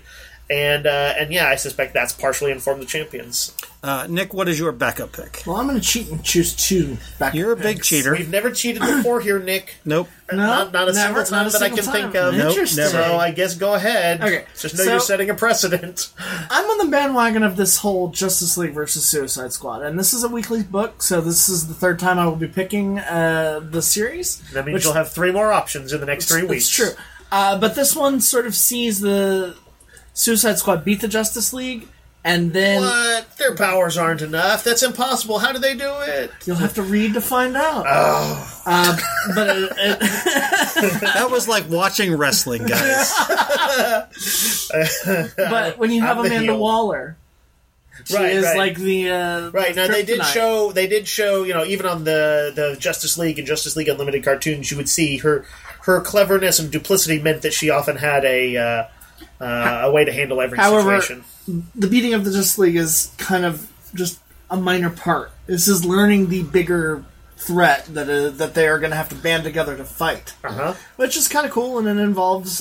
And yeah, I suspect that's partially informed the champions. Nick, what is your backup pick? Well, I'm going to cheat and choose 2 backup You're a picks. big cheater. We've never cheated before here, Nick. Nope. Not a single time that I can think of. Nope, Interesting. never. So I guess go ahead. Okay, Just know so- you're setting a precedent. I'm on the bandwagon of this whole Justice League versus Suicide Squad, and this is a weekly book, so this is the 3rd time I will be picking the series. That means you'll have 3 more options in the next 3 weeks. It's true. But this one sort of sees the Suicide Squad beat the Justice League, and then... What? Their powers aren't enough. That's impossible. How do they do it? You'll have to read to find out. But That was like watching wrestling, guys. but when you have I'm the Amanda heel. Waller, she is like the Right, now they did kryptonite. show, even on the Justice League and Justice League Unlimited cartoons, you would see her cleverness and duplicity meant that she often had a way to handle every However, situation. the beating of the Justice League is kind of just a minor part. This is learning the bigger threat that they are going to have to band together to fight, which is kind of cool, and it involves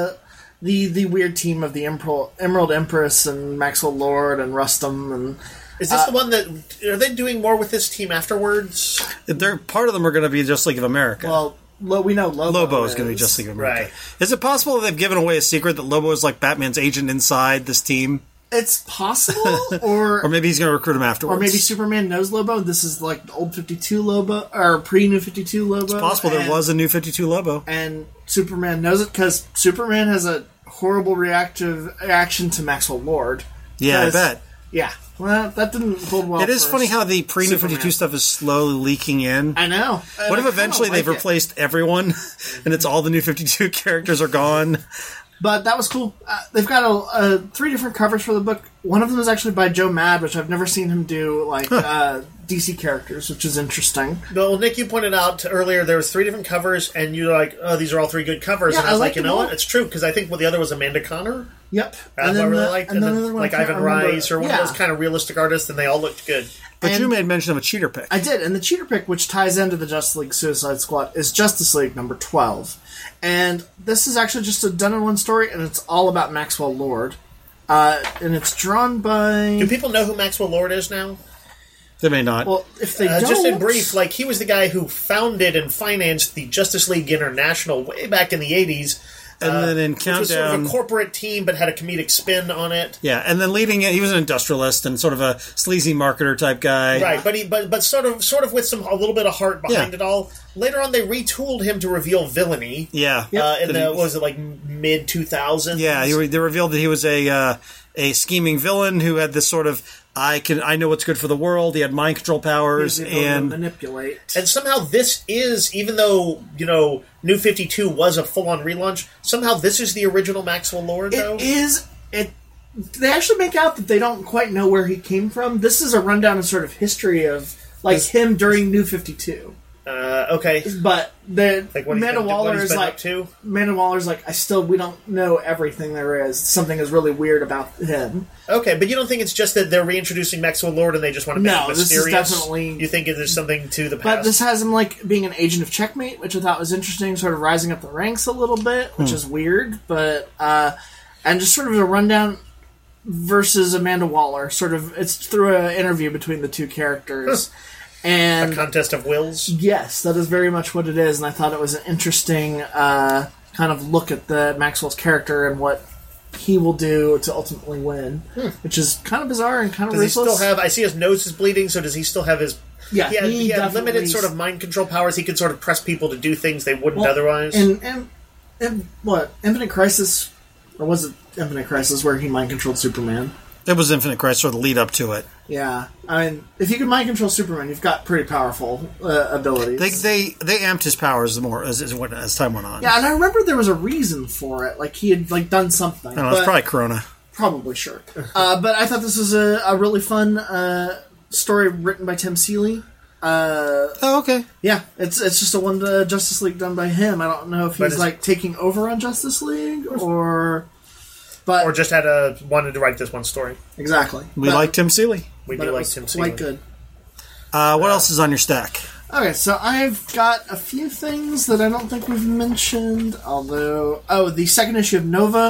the weird team of the Emerald Empress and Maxwell Lord and Rustum. And Is this the one that are they doing more with this team afterwards? Part of them are going to be Justice League of America. well, we know Lobo is going to be Justice League of America. Right. Is it possible that they've given away a secret that Lobo is like Batman's agent inside this team? It's possible, or Or maybe he's going to recruit him afterwards. or maybe Superman knows Lobo. This is like the old 52 Lobo, or pre-New 52 Lobo. It's possible there was a new 52 Lobo. And Superman knows it because Superman has a horrible reaction to Maxwell Lord. Yeah, I 'Cause- bet. Yeah. Well, that didn't hold well. It is for funny how the pre-New Superman. 52 stuff is slowly leaking in. I know. What if eventually they've replaced everyone and it's all the New 52 characters are gone? But that was cool. They've got 3 different covers for the book. One of them is actually by Joe Mad, which I've never seen him do, like, DC characters, which is interesting. Well, Nick, you pointed out earlier there was 3 different covers, and you're like, "Oh, these are all 3 good covers." Yeah, and I was I like, like "You them know all. what? It's true," because I think the other was Amanda Connor. Yep. I really liked, and another then, one I like can't Ivan remember. Rice or one of those kind of realistic artists, and they all looked good. But And- you made mention of a cheater pick. I did, and the cheater pick, which ties into the Justice League Suicide Squad, is Justice League number 12. And this is actually just a done-in-one story, and it's all about Maxwell Lord. And it's drawn by... Do people know who Maxwell Lord is now? They may not. Well, if they don't... Just in brief, like he was the guy who founded and financed the Justice League International way back in the 80s. And then in which was sort of Countdown... a corporate team, but had a comedic spin on it. Yeah, and then leading it, he was an industrialist and sort of a sleazy marketer type guy. Right, but sort of with a little bit of heart behind it all. Later on, they retooled him to reveal villainy. Yeah. In the what was it, like mid 2000s? Yeah, they revealed that he was a scheming villain who had this sort of I know what's good for the world. He had mind control powers and manipulate. And somehow this is, even though New 52 was a full on relaunch, somehow this is the original Maxwell Lord. Though It is. They actually make out that they don't quite know where he came from. This is a rundown of sort of history of him during New 52. Okay, But like what Amanda Waller he's is been like up to? Amanda Waller's like, we don't know everything there is. Something is really weird about him. Okay, but you don't think it's just that they're reintroducing Maxwell Lord and they just want to make No, it this is mysterious? definitely- You think there's something to the past? But this has him like being an agent of Checkmate, which I thought was interesting, sort of rising up the ranks a little bit, which is weird. But and just sort of a rundown versus Amanda Waller. Sort of, it's through an interview between the two characters. And a contest of wills? yes, that is very much what it is, and I thought it was an interesting kind of look at the Maxwell's character and what he will do to ultimately win, which is kind of bizarre and kind of Does he ruthless. still have... I see his nose is bleeding, so does he still have his... Yeah, he had definitely- limited sort of mind control powers. He could sort of press people to do things they wouldn't otherwise. And what, Infinite Crisis, or was it Infinite Crisis where he mind controlled Superman? it was Infinite Crisis or the lead up to it. Yeah, I mean, if you can mind control Superman, you've got pretty powerful abilities. They amped his powers more as time went on. Yeah, and I remember there was a reason for it. Like he had done something. I don't know, it's probably Corona. Probably, sure. But I thought this was a really fun story written by Tim Seeley. Oh, okay. Yeah, it's just a one Justice League done by him. I don't know if he's taking over on Justice League or just wanted to write this one story. Exactly. We like Tim Seeley. We do like Tim Seeley. Quite good. What else is on your stack? Okay, so I've got a few things that I don't think we've mentioned, although... Oh, the second issue of Nova,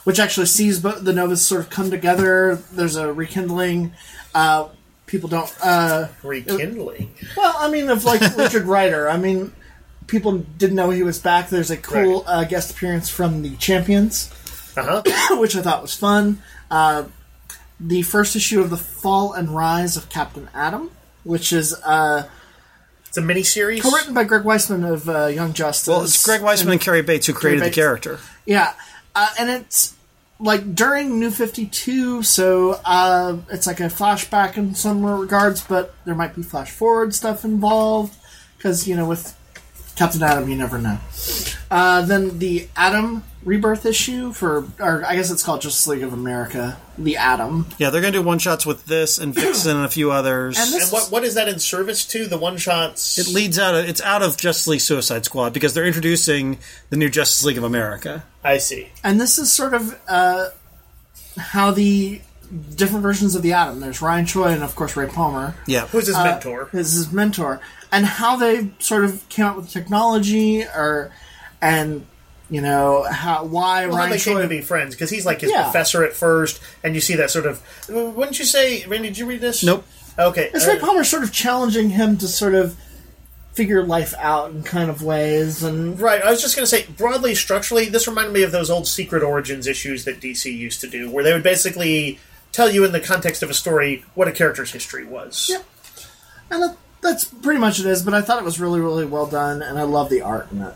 which actually sees the Novas sort of come together. There's a rekindling. People don't... rekindling? Well, I mean, of like Richard Rider. I mean, people didn't know he was back. There's a cool guest appearance from the Champions, which I thought was fun. The first issue of The Fall and Rise of Captain Atom, which is... it's a miniseries? Co-written by Greg Weisman of Young Justice. Well, it's Greg Weisman and Cary Bates who created the character. Yeah. And it's like during New 52, so it's like a flashback in some regards, but there might be flash forward stuff involved, because, you know, with Captain Atom, you never know. Then the Atom Rebirth issue or I guess it's called Justice League of America, the Atom. Yeah, they're going to do one-shots with this and Vixen and a few others. And what is that in service to, the one-shots? It's out of Justice League Suicide Squad, because they're introducing the new Justice League of America. I see. And this is sort of how the different versions of the Atom, there's Ryan Choi and, of course, Ray Palmer. Yeah. Who's his mentor. His mentor. And how they sort of came up with technology, and... You know, why Ryan they Choi... came to be friends, because he's like his professor at first, and you see that sort of... Wouldn't you say... Randy, did you read this? Nope. Okay. It's Ray Palmer sort of challenging him to sort of figure life out in kind of ways, and... Right, I was just going to say, broadly, structurally, this reminded me of those old Secret Origins issues that DC used to do, where they would basically tell you in the context of a story what a character's history was. Yeah. And that's pretty much it is, but I thought it was really, really well done, and I love the art in it.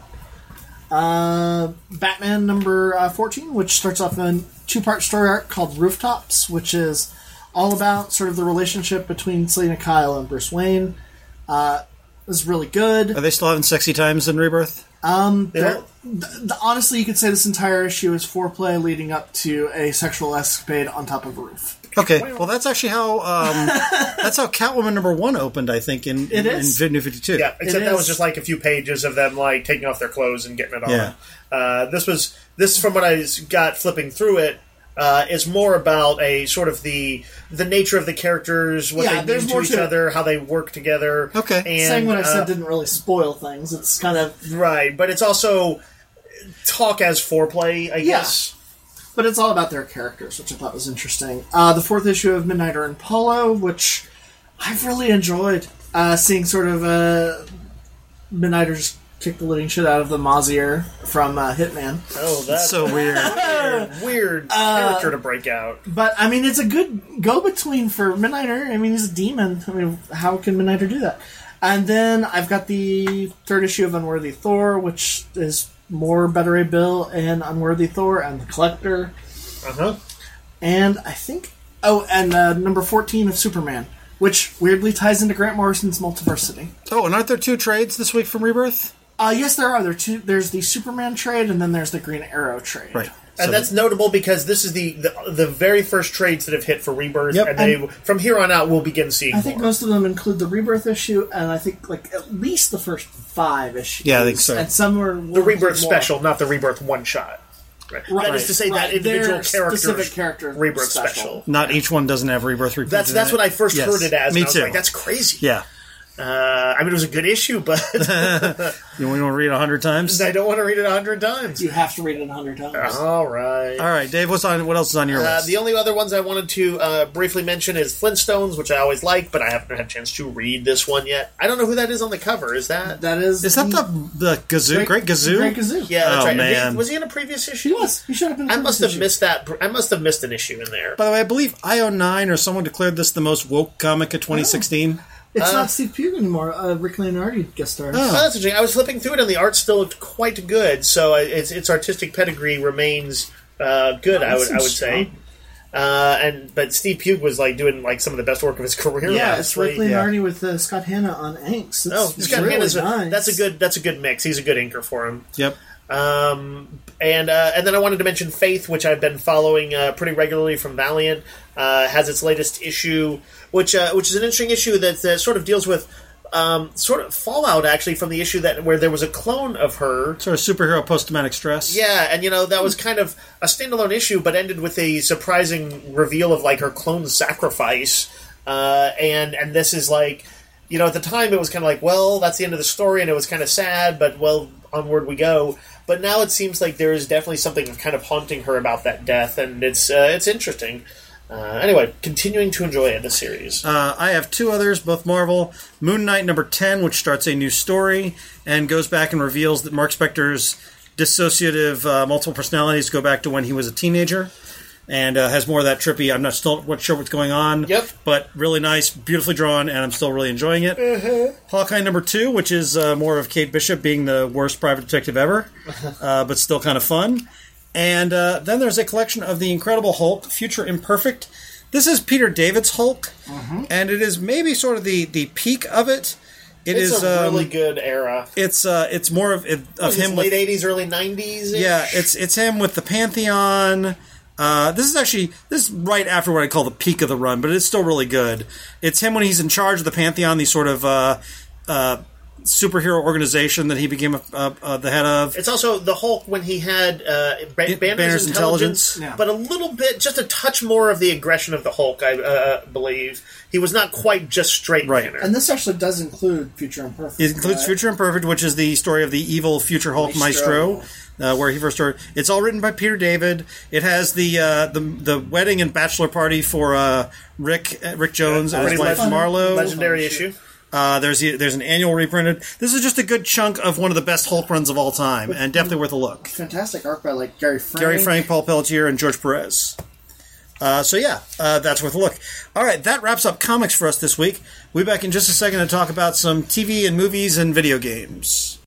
Batman number 14, which starts off in a two-part story arc called Rooftops, which is all about sort of the relationship between Selina Kyle and Bruce Wayne. It was really good. Are they still having sexy times in Rebirth? Honestly, you could say this entire issue is foreplay leading up to a sexual escapade on top of a roof. Okay, well, that's actually how that's how Catwoman number 1 opened, I think, in New 52. Yeah, except that was just like a few pages of them like taking off their clothes and getting it on. Yeah. This from what I got flipping through it is more about a sort of the nature of the characters, what they mean to each other, how they work together. Okay, and, saying what I said didn't really spoil things. It's kind of right, but it's also talk as foreplay, I guess. But it's all about their characters, which I thought was interesting. The fourth issue of Midnighter and Polo, which I've really enjoyed. Seeing sort of Midnighters kick the living shit out of the Mazier from Hitman. Oh, that's so weird. Weird character to break out. But, I mean, it's a good go-between for Midnighter. I mean, he's a demon. I mean, how can Midnighter do that? And then I've got the third issue of Unworthy Thor, which is... more Beta Ray Bill and Unworthy Thor and the Collector. And I think... Oh, and number 14 of Superman, which weirdly ties into Grant Morrison's Multiversity. Oh, and aren't there 2 trades this week from Rebirth? Yes, there are. There's the Superman trade, and then there's the Green Arrow trade. Right. And that's notable because this is the very first trades that have hit for Rebirth, and they from here on out we'll begin seeing. I think most of them include the Rebirth issue, and I think like at least the first 5 issues. Yeah, I think so. And some are the Rebirth special, not the Rebirth one shot. Right. That is to say that individual specific character Rebirth special. Not each one doesn't have Rebirth. That's what I first heard it as. Me and I was too. like, that's crazy. Yeah. I mean, it was a good issue, but... You want to read it 100 times? I don't want to read it 100 times. You have to read it 100 times. All right, Dave, what else is on your list? The only other ones I wanted to briefly mention is Flintstones, which I always like, but I haven't had a chance to read this one yet. I don't know who that is on the cover. Is that... Is that the Gazoo? Great Gazoo? Great Gazoo. Yeah, that's right. Man. Was he in a previous issue? He was. He showed up in a previous issue. Missed that. I must have missed an issue in there. By the way, I believe IO9 or someone declared this the most woke comic of 2016. It's not Steve Pugh anymore. Rick Leonardi guest stars. Oh, that's interesting. I was flipping through it, and the art still looked quite good. So its artistic pedigree remains good. I would say. But Steve Pugh was like doing like some of the best work of his career. Yeah, it's Rick Leonardi with Scott Hanna on inks. Scott Hanna's nice. That's a good mix. He's a good inker for him. Yep. And then I wanted to mention Faith, which I've been following pretty regularly from Valiant. Has its latest issue, which is an interesting issue that sort of deals with sort of fallout actually from the issue where there was a clone of her, sort of superhero post-traumatic stress. Yeah, and that was kind of a standalone issue, but ended with a surprising reveal of like her clone's sacrifice. And this is like, at the time it was kind of like, well, that's the end of the story, and it was kind of sad, but well, onward we go. But now it seems like there is definitely something kind of haunting her about that death, and it's interesting. Anyway, continuing to enjoy the series. I have two others, both Marvel. Moon Knight number 10, which starts a new story and goes back and reveals that Mark Spector's dissociative multiple personalities go back to when he was a teenager. And has more of that trippy, I'm not still sure what's going on. Yep. But really nice, beautifully drawn, and I'm still really enjoying it. Mm-hmm. Hawkeye number 2, which is more of Kate Bishop being the worst private detective ever, but still kind of fun. And then there's a collection of The Incredible Hulk, Future Imperfect. This is Peter David's Hulk, and it is maybe sort of the peak of it. It's a really good era. It's more of him late 80s, early 90s. Yeah, it's him with the Pantheon. This is right after what I call the peak of the run, but it's still really good. It's him when he's in charge of the Pantheon, the sort of superhero organization that he became the head of. It's also the Hulk when he had Banner's intelligence, but a little bit, just a touch more of the aggression of the Hulk, I believe. He was not quite just straight Banner. And this actually does include Future Imperfect. It includes Future Imperfect, which is the story of the evil future Hulk Maestro. Where he first started. It's all written by Peter David. It has the wedding and bachelor party for Rick Jones and his wife Marlo. Legendary issue. There's an annual reprinted. This is just a good chunk of one of the best Hulk runs of all time, and definitely worth a look. Fantastic art by Gary Frank, Paul Pelletier, and George Perez. That's worth a look. All right, that wraps up comics for us this week. We'll be back in just a second to talk about some TV and movies and video games.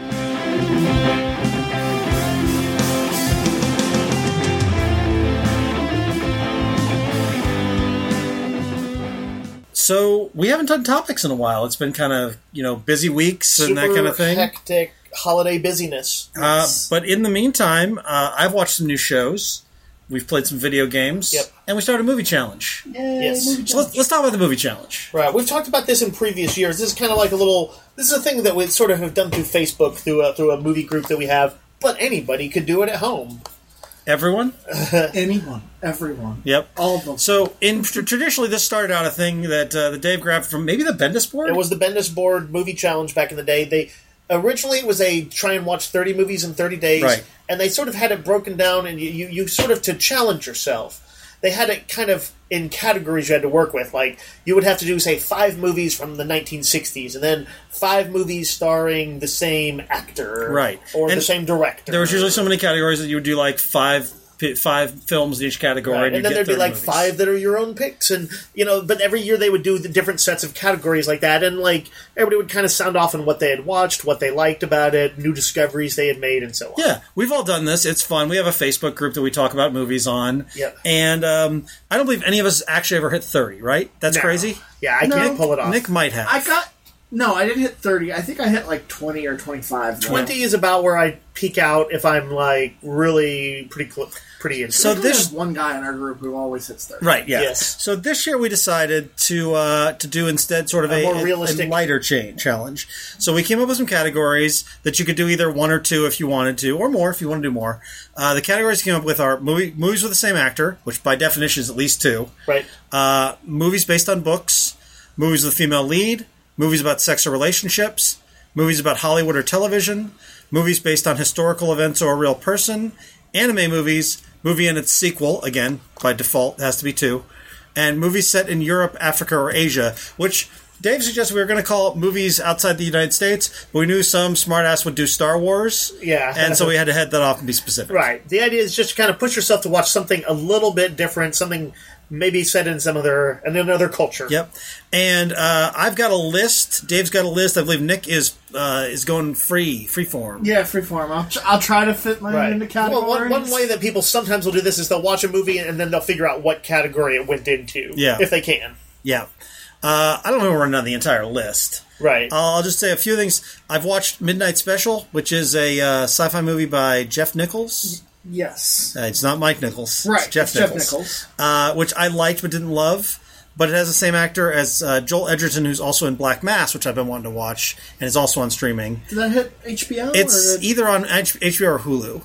So we haven't done topics in a while. It's been kind of, busy weeks and that kind of thing. Hectic holiday busyness. But in the meantime, I've watched some new shows. We've played some video games. Yep. And we started a movie challenge. Yes. So let's talk about the movie challenge. Right. We've talked about this in previous years. This is kind of like this is a thing that we sort of have done through Facebook, through a movie group that we have. But anybody could do it at home. Everyone? Anyone. Everyone. Yep. All of them. So, traditionally, this started out a thing that Dave grabbed from maybe the Bendis board? It was the Bendis board movie challenge back in the day. Originally, it was a try and watch 30 movies in 30 days. Right. And they sort of had it broken down, and you sort of, to challenge yourself, they had it kind of in categories you had to work with. Like, you would have to do, say, 5 movies from the 1960s, and then 5 movies starring the same actor. Right. Or the same director. There was usually so many categories that you would do, like, five films in each category. Right. And then there'd be, like, movies. 5 that are your own picks. And, but every year they would do the different sets of categories like that. And, like, everybody would kind of sound off on what they had watched, what they liked about it, new discoveries they had made, and so on. Yeah, we've all done this. It's fun. We have a Facebook group that we talk about movies on. Yep. And I don't believe any of us actually ever hit 30, right? That's crazy? Yeah, I can't pull it off. Nick might have. I didn't hit 30. I think I hit like 20 or 25. 20 is about where I peak out if I'm like really pretty into so it. So there's one guy in our group who always hits 30. Right, yeah. Yes. So this year we decided to do instead sort of a more realistic, a lighter challenge. So we came up with some categories that you could do either 1 or 2 if you wanted to, or more if you want to do more. The categories we came up with are movies with the same actor, which by definition is at least 2. Right. Movies based on books, movies with a female lead, movies about sex or relationships, movies about Hollywood or television, movies based on historical events or a real person, anime movies, movie and its sequel, again, by default, has to be 2, and movies set in Europe, Africa, or Asia, which Dave suggested we were going to call movies outside the United States, but we knew some smartass would do Star Wars, and so we had to head that off and be specific. Right. The idea is just to kind of push yourself to watch something a little bit different, something maybe set in another culture. Yep. And I've got a list. Dave's got a list. I believe Nick is going freeform. Yeah, freeform. I'll try to fit mine into categories. Well, one way that people sometimes will do this is they'll watch a movie and then they'll figure out what category it went into. Yeah. If they can. Yeah. I don't know if we're running down the entire list. Right. I'll just say a few things. I've watched Midnight Special, which is a sci-fi movie by Jeff Nichols. Yes. It's not Mike Nichols. Right. It's Jeff Nichols. Which I liked but didn't love. But it has the same actor as Joel Edgerton, who's also in Black Mass, which I've been wanting to watch, and is also on streaming. Did that hit HBO? It's either on HBO or Hulu.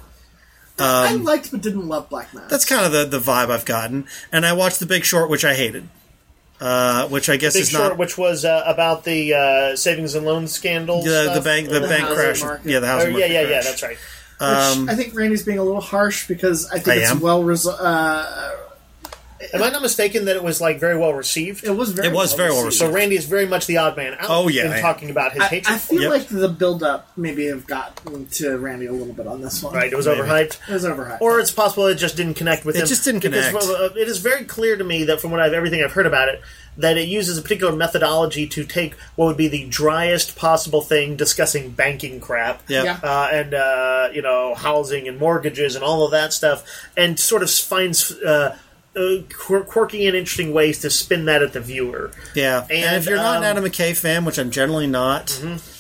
I liked but didn't love Black Mass. That's kind of the vibe I've gotten. And I watched The Big Short, which I hated. Which I guess Big is Short, not... which was about the savings and loan scandal the bank crash. Market. Yeah, the housing market crash. Yeah, that's right. I think Randy's being a little harsh because I think it's well resolved. Am I not mistaken that it was like very well received? It was very well received. So Randy is very much the odd man out in talking about his hatred. I feel like the build-up maybe have gotten to Randy a little bit on this one. Right, it was overhyped. It was overhyped. Or it's possible it just didn't connect with him. It just didn't connect. Because, it is very clear to me that from everything I've heard about it, that it uses a particular methodology to take what would be the driest possible thing discussing banking crap and housing and mortgages and all of that stuff, and sort of finds quirky and interesting ways to spin that at the viewer. Yeah, and if you're not an Adam McKay fan, which I'm generally not,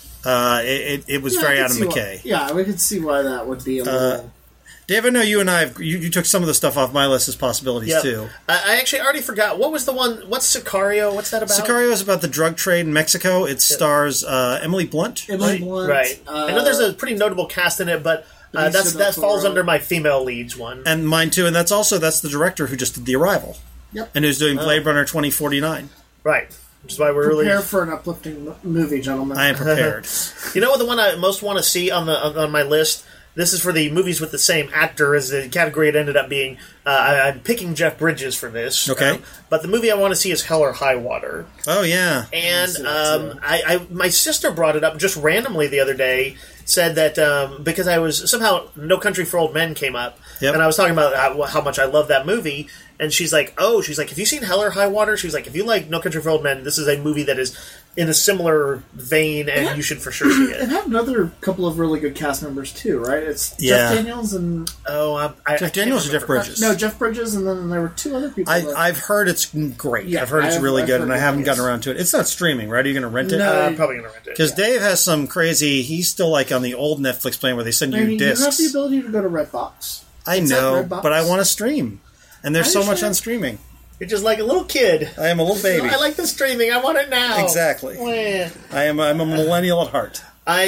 it was very Adam McKay. We could see why that would be a little... Dave, I know you and I, you took some of the stuff off my list as possibilities, too. I actually already forgot. What was the one? What's Sicario? What's that about? Sicario is about the drug trade in Mexico. It stars Emily Blunt. Right. I know there's a pretty notable cast in it, but that falls under my female leads one. And mine, too. And that's the director who just did The Arrival. Yep. And who's doing Blade Runner 2049. Right. Which is why we're prepare for an uplifting movie, gentlemen. I am prepared. You know what the one I most want to see on my list? This is for the movies with the same actor as the category it ended up being. I'm picking Jeff Bridges for this. Okay. But the movie I want to see is Hell or High Water. Oh, yeah. And my sister brought it up just randomly the other day, said that because I was somehow No Country for Old Men came up, and I was talking about how much I love that movie, and she's like, have you seen Hell or High Water? She's like, if you like No Country for Old Men, this is a movie that is in a similar vein, and you should for sure see it. It had another couple of really good cast members too, right? It's Jeff Daniels and Jeff Daniels or Jeff Bridges? No, Jeff Bridges, and then there were two other people. I've heard it's great. Yeah, I've heard it's really good, and I haven't gotten around to it. It's not streaming, right? Are you going to rent it? No, I'm probably going to rent it. Because Dave has some crazy. He's still like on the old Netflix plan where they send you discs. You have the ability to go to Redbox. I know, but I want to stream, and there's so much on streaming. You're just like a little kid. I am a little baby. I like the streaming. I want it now. Exactly. I'm a millennial at heart.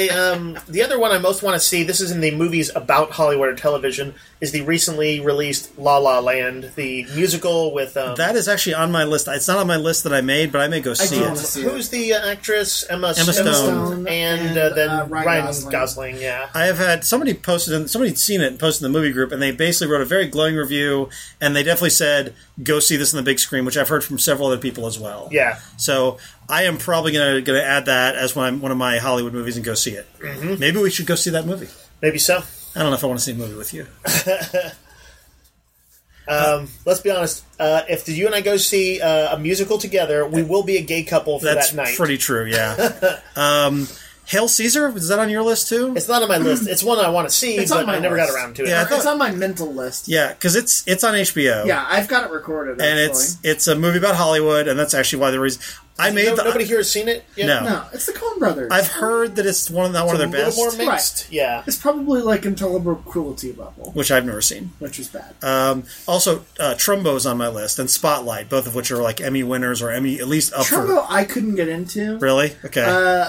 The other one I most want to see, this is in the movies about Hollywood or television, is the recently released La La Land, the musical with... that is actually on my list. It's not on my list that I made, but I may go see it. Who's the actress? Emma Stone. And then Ryan Gosling, yeah. I have had... Somebody'd seen it and posted in the movie group, and they basically wrote a very glowing review, and they definitely said, go see this on the big screen, which I've heard from several other people as well. Yeah. So... I am probably going to add that as one of my Hollywood movies and go see it. Mm-hmm. Maybe we should go see that movie. Maybe so. I don't know if I want to see a movie with you. Let's be honest. If you and I go see a musical together, we will be a gay couple for that night. That's pretty true, yeah. Hail Caesar? Is that on your list too? It's not on my list. It's one I want to see, but I never got around to it. Yeah, it's on my mental list. Yeah, because it's on HBO. Yeah, I've got it recorded. And it's a movie about Hollywood, and that's actually why the reason nobody here has seen it yet? No, it's the Coen Brothers. I've heard that it's not one of their best. A little more mixed, right. Yeah. It's probably like Intolerable Cruelty level, which I've never seen, which is bad. Also, Trumbo's on my list, and Spotlight, both of which are like Emmy winners or Emmy at least up for. Trumbo, I couldn't get into. Really? Okay.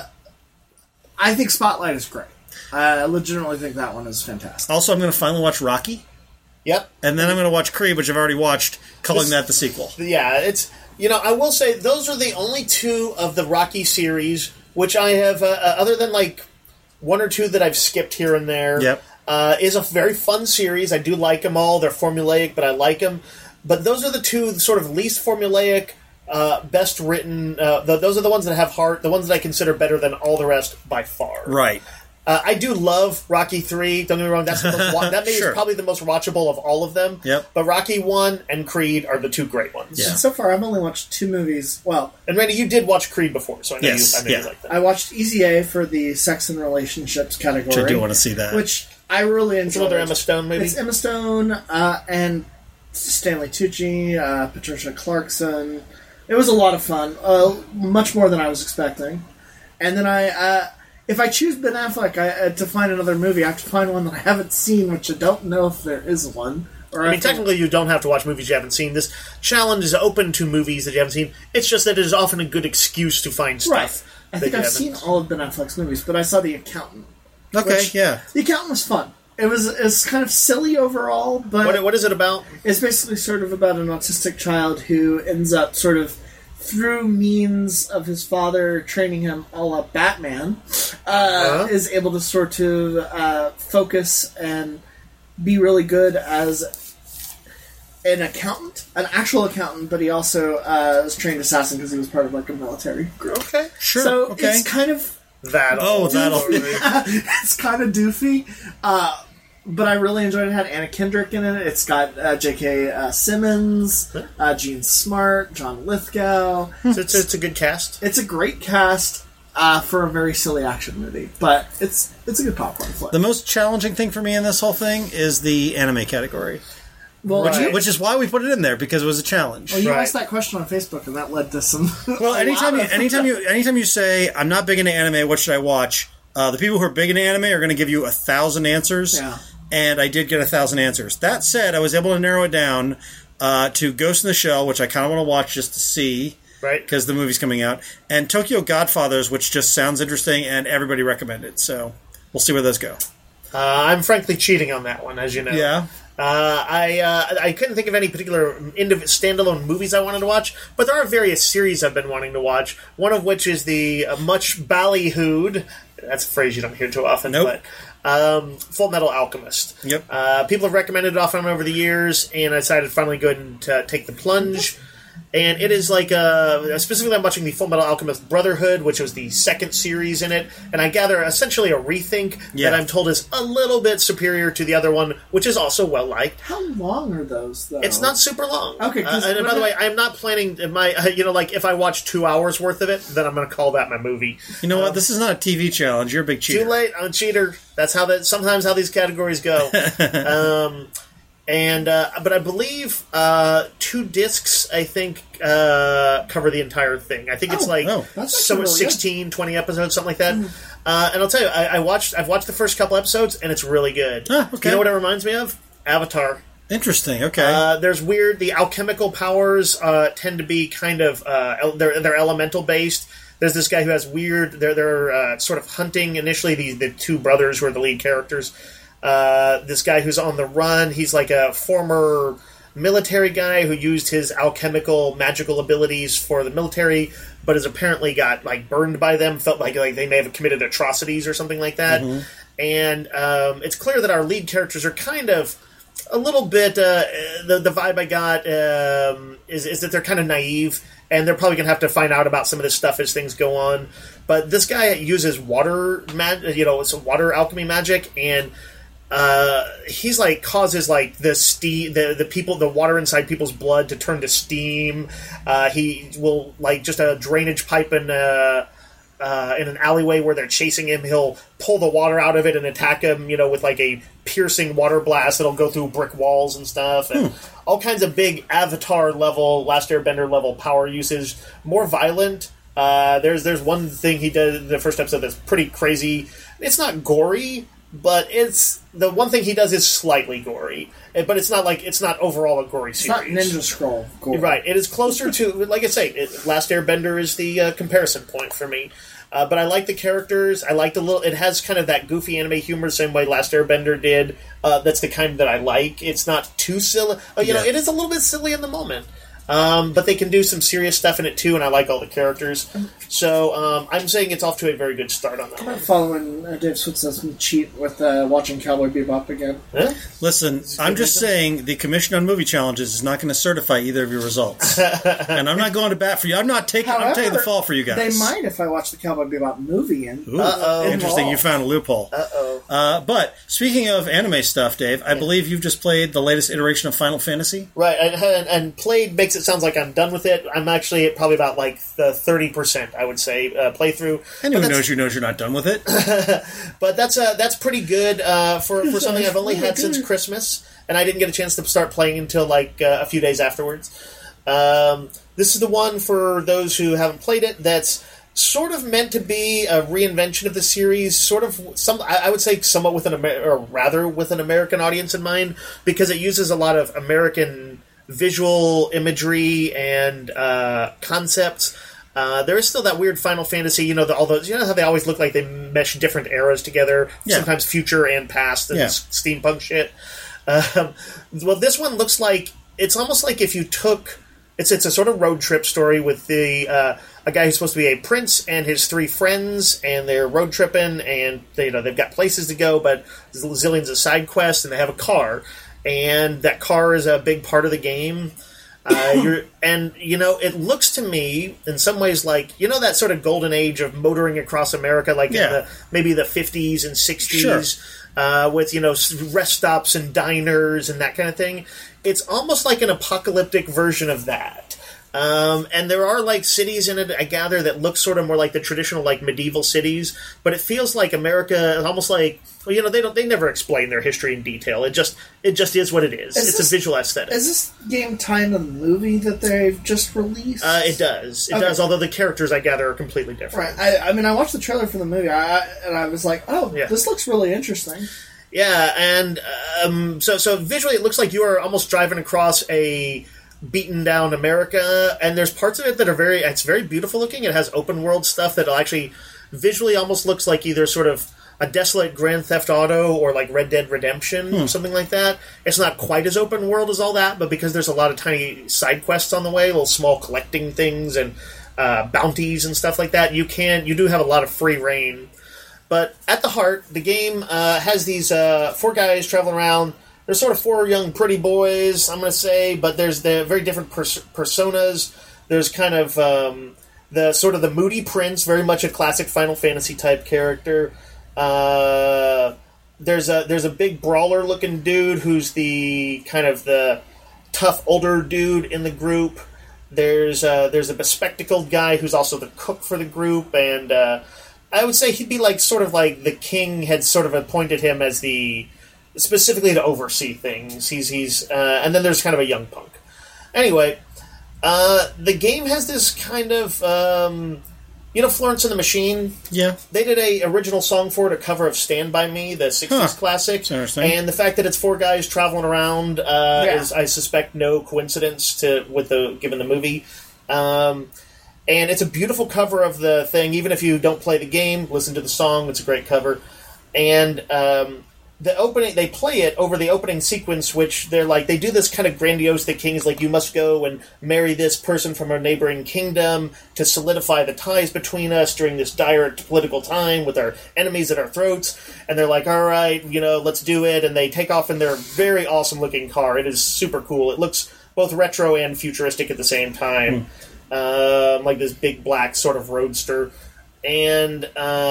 I think Spotlight is great. I legitimately think that one is fantastic. Also, I'm going to finally watch Rocky. Yep. And then I'm going to watch Creed, which I've already watched, calling that the sequel. Yeah, it's... I will say, those are the only two of the Rocky series which I have, other than like one or two that I've skipped here and there, is a very fun series. I do like them all. They're formulaic, but I like them. But those are the two sort of least formulaic, best written. Those are the ones that have heart. The ones that I consider better than all the rest by far. Right. I do love Rocky 3. Don't get me wrong. That's the most that maybe is probably the most watchable of all of them. Yep. But Rocky 1 and Creed are the two great ones. Yeah. And so far, I've only watched two movies. Well, and Randy, you did watch Creed before, so I know, you like that. I watched Easy A for the sex and relationships category. Which I do want to see that. Which I really enjoyed. It's another Emma Stone movie. It's Emma Stone and Stanley Tucci, Patricia Clarkson. It was a lot of fun. Much more than I was expecting. And then if I choose Ben Affleck to find another movie, I have to find one that I haven't seen, which I don't know if there is one. Technically, you don't have to watch movies you haven't seen. This challenge is open to movies that you haven't seen. It's just that it is often a good excuse to find stuff. Right. I think I've seen all of Ben Affleck's movies, but I saw The Accountant. Okay, yeah. The Accountant was fun. It's kind of silly overall, but... What is it about? It's basically sort of about an autistic child who ends up sort of through means of his father training him a la Batman, is able to sort of focus and be really good as an accountant, an actual accountant, but he also was trained assassin because he was part of like a military group. Okay, sure. So okay. it's kind of that'll it's kind of doofy, but I really enjoyed it. It had Anna Kendrick in it. It's got J.K. Simmons, Gene Smart, John Lithgow. So it's a good cast. It's a great cast for a very silly action movie, but it's a good popcorn flick. The most challenging thing for me in this whole thing is the anime category. Well, which is why we put it in there, because it was a challenge. Well, you asked that question on Facebook, and that led to some. Well, anytime you say I'm not big into anime, what should I watch? The people who are big into anime are going to give you 1,000 answers, and I did get 1,000 answers. That said, I was able to narrow it down to Ghost in the Shell, which I kind of want to watch just to see, right? Because the movie's coming out, and Tokyo Godfathers, which just sounds interesting, and everybody recommended. So we'll see where those go. I'm frankly cheating on that one, as you know. Yeah. I couldn't think of any particular standalone movies I wanted to watch, but there are various series I've been wanting to watch. One of which is the much ballyhooed, that's a phrase you don't hear too often, nope. but Full Metal Alchemist. Yep. People have recommended it off and on over the years, and I decided to finally go ahead and take the plunge. And it is like, specifically I'm watching the Full Metal Alchemist Brotherhood, which was the second series in it, and I gather essentially a rethink that I'm told is a little bit superior to the other one, which is also well-liked. How long are those, though? It's not super long. Okay. And by the way, I'm not planning, if I watch 2 hours worth of it, then I'm going to call that my movie. You know what? This is not a TV challenge. You're a big cheater. Too late. I'm a cheater. That's sometimes how these categories go. But I believe 2 discs, I think, cover the entire thing. I think it's somewhere 16, 20 episodes, something like that. And I'll tell you, I've watched the first couple episodes, and it's really good. Okay. You know what it reminds me of? Avatar. Interesting. Okay. There's the alchemical powers tend to be kind of they're elemental based. There's this guy who has they're sort of hunting initially the 2 brothers who are the lead characters. This guy who's on the run, he's like a former military guy who used his alchemical magical abilities for the military, but has apparently got like burned by them, felt like they may have committed atrocities or something like that. Mm-hmm. And it's clear that our lead characters are kind of a little bit the vibe I got is that they're kind of naive, and they're probably going to have to find out about some of this stuff as things go on. But this guy uses water water alchemy magic, and he's like causes like the steam, the water inside people's blood to turn to steam. He will like just a drainage pipe in an alleyway where they're chasing him. He'll pull the water out of it and attack him, with like a piercing water blast that'll go through brick walls and stuff, and all kinds of big Avatar level, Last Airbender level power usage. More violent. There's one thing he did in the first episode that's pretty crazy. It's not gory, but it's the one thing he does is slightly gory, but it's not overall a gory series. It's not Ninja Scroll gory. Right. It is closer to, like I say, Last Airbender is the comparison point for me. But I like the characters. I like it has kind of that goofy anime humor, same way Last Airbender did. That's the kind that I like. It's not too silly. It is a little bit silly in the moment. But they can do some serious stuff in it too, and I like all the characters. So I'm saying it's off to a very good start on that one. I'm following Dave Switz cheat with watching Cowboy Bebop again. Huh? Listen, I'm just saying the Commission on Movie Challenges is not going to certify either of your results. And I'm not going to bat for you. I'm taking the fall for you guys. They might if I watch the Cowboy Bebop movie. Interesting. You found a loophole. But speaking of anime stuff, Dave, I believe you've just played the latest iteration of Final Fantasy. Right, and played makes it sounds like I'm done with it. I'm actually at probably about like the 30%, I would say, playthrough. And who knows you're not done with it. But that's pretty good for something I've only had since Christmas, and I didn't get a chance to start playing until like a few days afterwards. This is the one for those who haven't played it that's sort of meant to be a reinvention of the series, sort of I would say somewhat with with an American audience in mind, because it uses a lot of American visual imagery and concepts. There is still that weird Final Fantasy, all those, how they always look like they mesh different eras together, sometimes future and past, and steampunk shit. Well, this one looks like, it's almost like if you took it's a sort of road trip story with a guy who's supposed to be a prince and his 3 friends, and they're road tripping, and they've got places to go, but there's zillions of side quests, and they have a car, and that car is a big part of the game. It looks to me in some ways like that sort of golden age of motoring across America, like in maybe the 50s and 60s, with rest stops and diners and that kind of thing. It's almost like an apocalyptic version of that. And there are like cities in it, I gather, that look sort of more like the traditional like medieval cities, but it feels like America is almost like, they never explain their history in detail. It just is what it is. It's a visual aesthetic. Is this game tied to the movie that they've just released? It does. It does, although the characters, I gather, are completely different. Right. I watched the trailer for the movie, and I was like, this looks really interesting. Yeah, and so visually it looks like you are almost driving across a beaten down America, and there's parts of it that are it's very beautiful looking. It has open world stuff that actually visually almost looks like either sort of a desolate Grand Theft Auto or like Red Dead Redemption or something like that. It's not quite as open world as all that, but because there's a lot of tiny side quests on the way, little small collecting things and bounties and stuff like that, you do have a lot of free reign. But at the heart, the game has these 4 guys traveling around. There's sort of 4 young pretty boys, I'm going to say, but there's the very different personas. There's kind of the moody prince, very much a classic Final Fantasy type character. There's a big brawler looking dude who's the kind of the tough older dude in the group. There's a bespectacled guy who's also the cook for the group, and I would say he'd be like sort of like the king had sort of appointed him as specifically to oversee things. He's and then there's kind of a young punk. Anyway, the game has this kind of Florence and the Machine. Yeah, they did a original song for it, a cover of "Stand by Me," the '60s classic. And the fact that it's 4 guys traveling around is, I suspect, no coincidence given the movie. And it's a beautiful cover of the thing. Even if you don't play the game, listen to the song. It's a great cover. And they play it over the opening sequence, which they do this kind of grandiose thing. King's like, you must go and marry this person from our neighboring kingdom to solidify the ties between us during this dire political time with our enemies at our throats. And they're like, all right, let's do it. And they take off in their very awesome looking car. It is super cool. It looks both retro and futuristic at the same time. Like this big black sort of roadster, and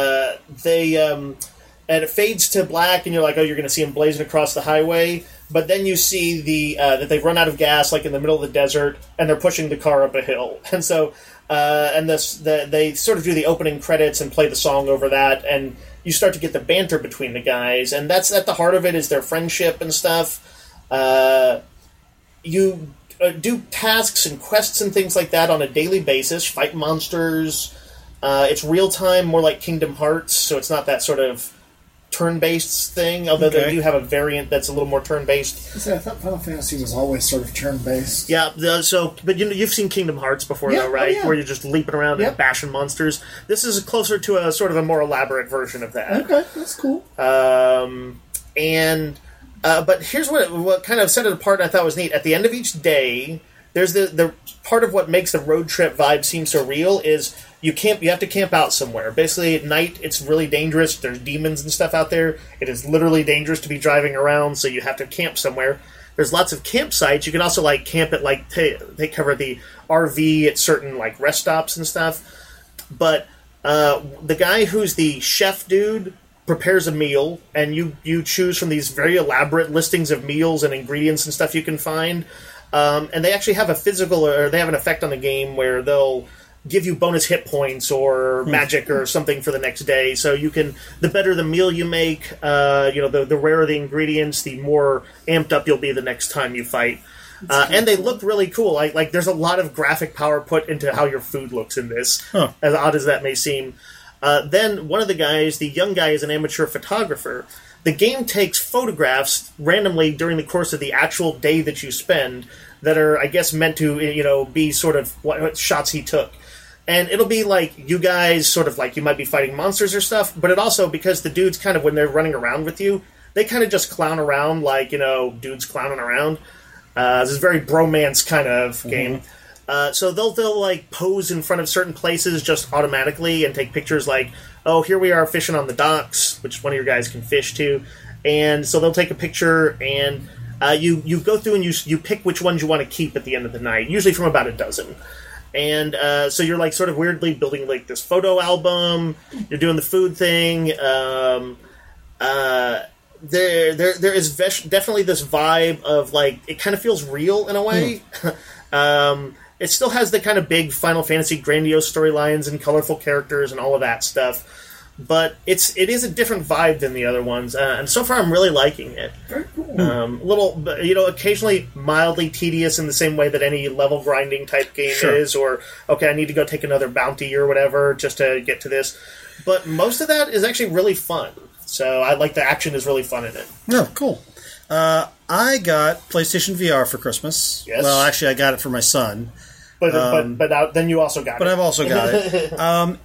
and it fades to black, and you're like, oh, you're going to see them blazing across the highway, but then you see that they've run out of gas, like in the middle of the desert, and they're pushing the car up a hill, and so they sort of do the opening credits and play the song over that, and you start to get the banter between the guys, and that's at the heart of it is their friendship and stuff. You do tasks and quests and things like that on a daily basis, fight monsters. It's real-time, more like Kingdom Hearts, so it's not that sort of turn-based thing, although they do have a variant that's a little more turn-based. I thought Final Fantasy was always sort of turn-based. Yeah, but you've seen Kingdom Hearts before, though, right? Where you're just leaping around and bashing monsters. This is closer to a sort of a more elaborate version of that. Okay, that's cool. But here's what kind of set it apart and I thought was neat. At the end of each day, there's the part of what makes the road trip vibe seem so real is you have to camp out somewhere. Basically, at night, it's really dangerous. There's demons and stuff out there. It is literally dangerous to be driving around, so you have to camp somewhere. There's lots of campsites. You can also camp at they cover the RV at certain rest stops and stuff. But the guy who's the chef dude prepares a meal, and you choose from these very elaborate listings of meals and ingredients and stuff you can find. And they actually have they have an effect on the game where they'll give you bonus hit points or magic or something for the next day. So the better the meal you make, the rarer the ingredients, the more amped up you'll be the next time you fight. And they look really cool. There's a lot of graphic power put into how your food looks in this, as odd as that may seem. Then one of the guys, the young guy, is an amateur photographer. The game takes photographs randomly during the course of the actual day that you spend that are, I guess, meant to, be sort of what shots he took. And it'll be you guys sort of you might be fighting monsters or stuff, but it also, because the dudes kind of, when they're running around with you, they kind of just clown around dudes clowning around. This is a very bromance kind of game. So they'll like pose in front of certain places just automatically and take pictures like, oh, here we are fishing on the docks, which one of your guys can fish too. And so they'll take a picture and you go through and you pick which ones you want to keep at the end of the night, usually from about a dozen. And so you're like sort of weirdly building like this photo album. You're doing the food thing. There is definitely this vibe of like it kind of feels real in a way. It still has the kind of big Final Fantasy grandiose storylines and colorful characters and all of that stuff, but it is a different vibe than the other ones, and so far I'm really liking it. Very cool. Little, occasionally mildly tedious in the same way that any level grinding type game is, or okay, I need to go take another bounty or whatever just to get to this. But most of that is actually really fun. So I like the action is really fun in it. Oh, cool. I got PlayStation VR for Christmas. Yes. Well, actually, I got it for my son. But then you also got it. But I've also got it.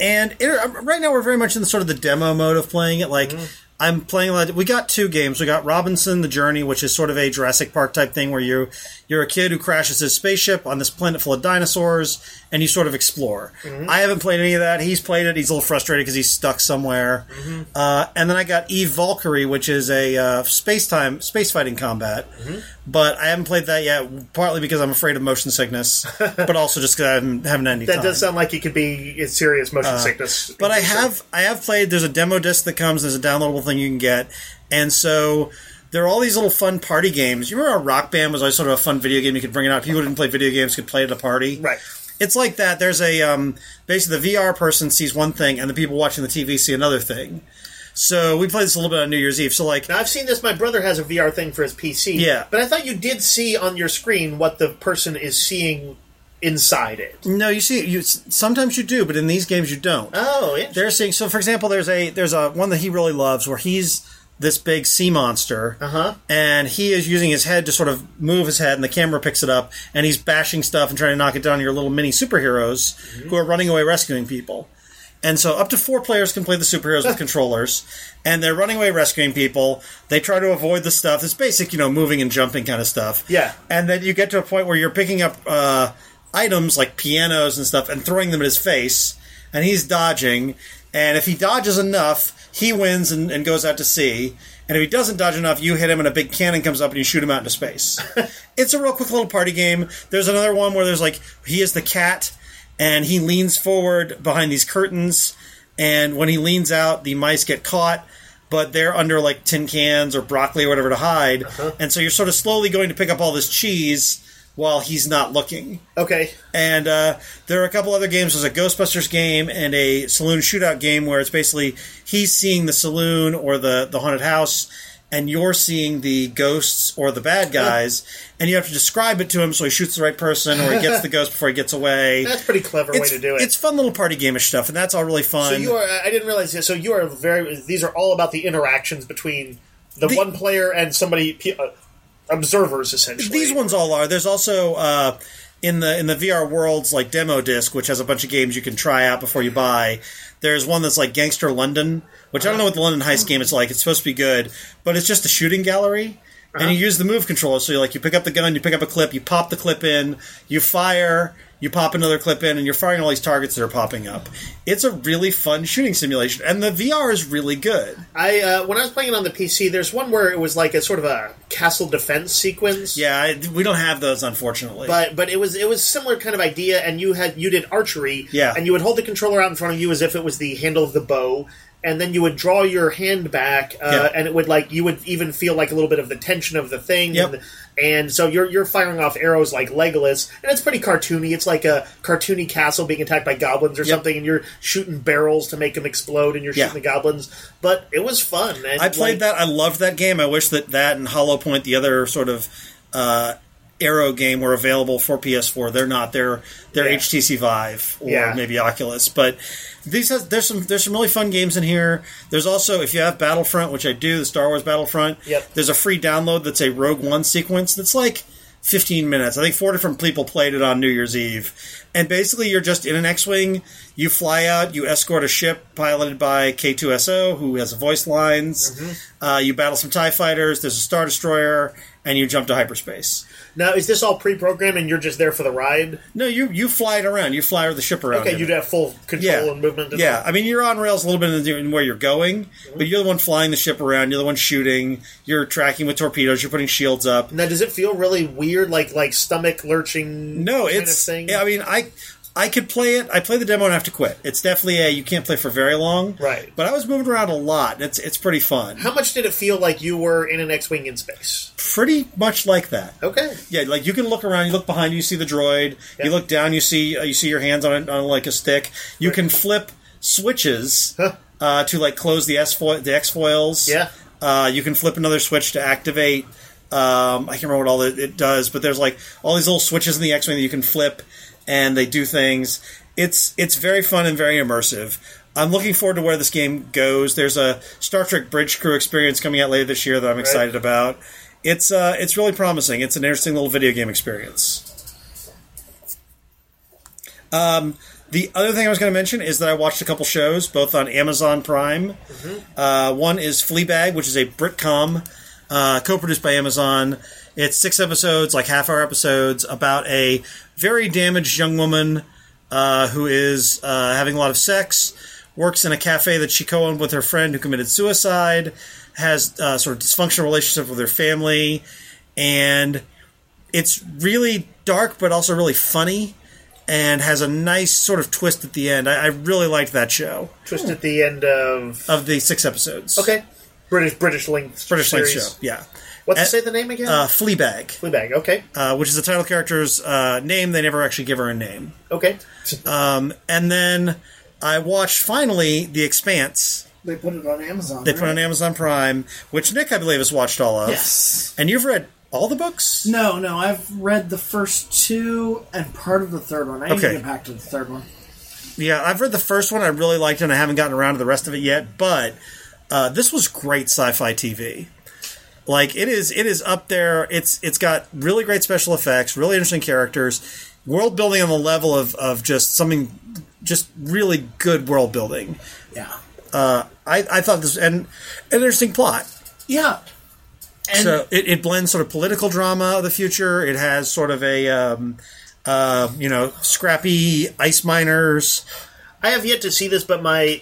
Right now we're very much in the sort of the demo mode of playing it. Like, I'm playing a lot. We got two games. We got Robinson: The Journey, which is sort of a Jurassic Park type thing where you're a kid who crashes his spaceship on this planet full of dinosaurs, and you sort of explore. I haven't played any of that. He's played it. He's a little frustrated because he's stuck somewhere. And then I got Eve Valkyrie, which is a space fighting combat. But I haven't played that yet, partly because I'm afraid of motion sickness, but also just because I haven't had any time. That does sound like it could be serious motion sickness. But I have played. There's a demo disc that comes. There's a downloadable thing you can get, and so there are all these little fun party games. You remember Rock Band was always sort of a fun video game. You could bring it out. People who didn't play video games could play it at a party. Right. It's like that. There's a basically the VR person sees one thing, and the people watching the TV see another thing. So we played this a little bit on New Year's Eve. So like, now I've seen this. My brother has a VR thing for his PC. Yeah, but I thought you did see on your screen what the person is seeing inside it. No, you see, sometimes you do, but in these games you don't. Oh, interesting. They're seeing. So, for example, there's a one that he really loves where he's this big sea monster, and he is using his head to sort of move his head, and the camera picks it up, and he's bashing stuff and trying to knock it down. Your little mini superheroes who are running away rescuing people. And so up to 4 players can play the superheroes with controllers, and they're running away rescuing people. They try to avoid the stuff. It's basic, moving and jumping kind of stuff. Yeah. And then you get to a point where you're picking up items like pianos and stuff and throwing them at his face, and he's dodging. And if he dodges enough, he wins and goes out to sea. And if he doesn't dodge enough, you hit him and a big cannon comes up and you shoot him out into space. It's a real quick little party game. There's another one where there's like, he is the cat, and he leans forward behind these curtains, and when he leans out, the mice get caught, but they're under like tin cans or broccoli or whatever to hide. And so you're sort of slowly going to pick up all this cheese while he's not looking. Okay. And there are a couple other games. There's a Ghostbusters game and a saloon shootout game where it's basically he's seeing the saloon or the haunted house, and you're seeing the ghosts or the bad guys, and you have to describe it to him so he shoots the right person or he gets the ghost before he gets away. That's a pretty clever way to do it. It's fun little party game-ish stuff, and that's all really fun. So I didn't realize this, so you are these are all about the interactions between the one player and somebody, observers, essentially. These ones all are. There's also, in the VR Worlds, like, demo disc, which has a bunch of games you can try out before you buy. There's one that's like Gangster London, which I don't know what the London Heist game is like. It's supposed to be good, but it's just a shooting gallery, and you use the move controller. So you pick up the gun, you pick up a clip, you pop the clip in, you fire, you pop another clip in, and you're firing all these targets that are popping up. It's a really fun shooting simulation, and the VR is really good. When I was playing it on the PC, there's one where it was like a sort of a castle defense sequence. Yeah, we don't have those, unfortunately. But it was similar kind of idea, and you did archery, yeah, and you would hold the controller out in front of you as if it was the handle of the bow, and then you would draw your hand back, and it would you would even feel like a little bit of the tension of the thing. Yep. And so you're firing off arrows like Legolas, and it's pretty cartoony. It's like a cartoony castle being attacked by goblins or something, and you're shooting barrels to make them explode, and you're shooting the goblins. But it was fun. And I played that. I loved that game. I wish that and Hollow Point, the other sort of Arrow game, were available for PS4. They're not. They're HTC Vive or maybe Oculus. But there's some really fun games in here. There's also, if you have Battlefront, which I do, the Star Wars Battlefront, there's a free download that's a Rogue One sequence that's like 15 minutes. I think 4 different people played it on New Year's Eve. And basically you're just in an X-Wing, you fly out, you escort a ship piloted by K2SO, who has voice lines, you battle some TIE fighters, there's a Star Destroyer, and you jump to hyperspace. Now, is this all pre-programmed and you're just there for the ride? No, you fly it around. You fly the ship around. Okay, you'd have full control and movement. Yeah, I mean, you're on rails a little bit in where you're going, but you're the one flying the ship around. You're the one shooting. You're tracking with torpedoes. You're putting shields up. Now, does it feel really weird, like stomach lurching? No, kind of thing? I mean, I could play it. I play the demo and have to quit. It's definitely you can't play for very long. Right. But I was moving around a lot. It's pretty fun. How much did it feel like you were in an X-Wing in space? Pretty much like that. Okay. Yeah, like you can look around, you look behind you see the droid. Yep. You look down, you see your hands on like a stick. You can flip switches to like close the X foils. Yeah. You can flip another switch to activate. I can't remember what all it does, but there's like all these little switches in the X-Wing that you can flip. And they do things. It's very fun and very immersive. I'm looking forward to where this game goes. There's a Star Trek Bridge Crew experience coming out later this year that I'm excited about. It's really promising. It's an interesting little video game experience. The other thing I was going to mention is that I watched a couple shows, both on Amazon Prime. Mm-hmm. One is Fleabag, which is a Britcom co-produced by Amazon. It's 6 episodes, like half-hour episodes, about a very damaged young woman who is having a lot of sex, works in a cafe that she co-owned with her friend who committed suicide, has sort of dysfunctional relationship with her family, and it's really dark but also really funny, and has a nice sort of twist at the end. I really liked that show. Twist at the end of the 6 episodes. Okay. British length show, yeah. What's say the name again? Fleabag. Fleabag, okay. Which is the title character's name. They never actually give her a name. Okay. And then I watched, finally, The Expanse. They put it on Amazon. They put it on Amazon Prime, which Nick, I believe, has watched all of. Yes. And you've read all the books? No, I've read the first 2 and part of the third one. I need to get back to the third one. Yeah, I've read the first one. I really liked it, and I haven't gotten around to the rest of it yet. But this was great sci-fi TV. Like, it is up there. It's got really great special effects, really interesting characters, world building on the level of just really good world building. Yeah. I thought this, and an interesting plot. Yeah. And so it blends sort of political drama of the future. It has sort of a, scrappy ice miners. I have yet to see this, but my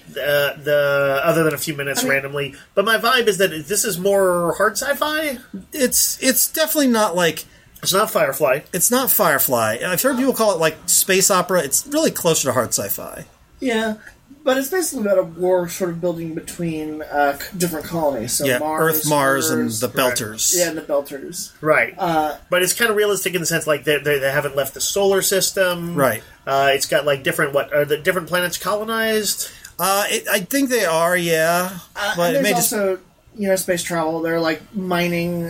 other than a few minutes randomly. But my vibe is that this is more hard sci-fi. It's definitely not like it's not Firefly. It's not Firefly. I've heard people call it like space opera. It's really closer to hard sci-fi. Yeah, but it's basically about a war sort of building between different colonies. So Earth, Mars, and the Belters. Yeah, and the Belters. Right. But it's kind of realistic in the sense like they haven't left the solar system. Right. It's got like different are the different planets colonized? I think they are, yeah. But there's also space travel. They're like mining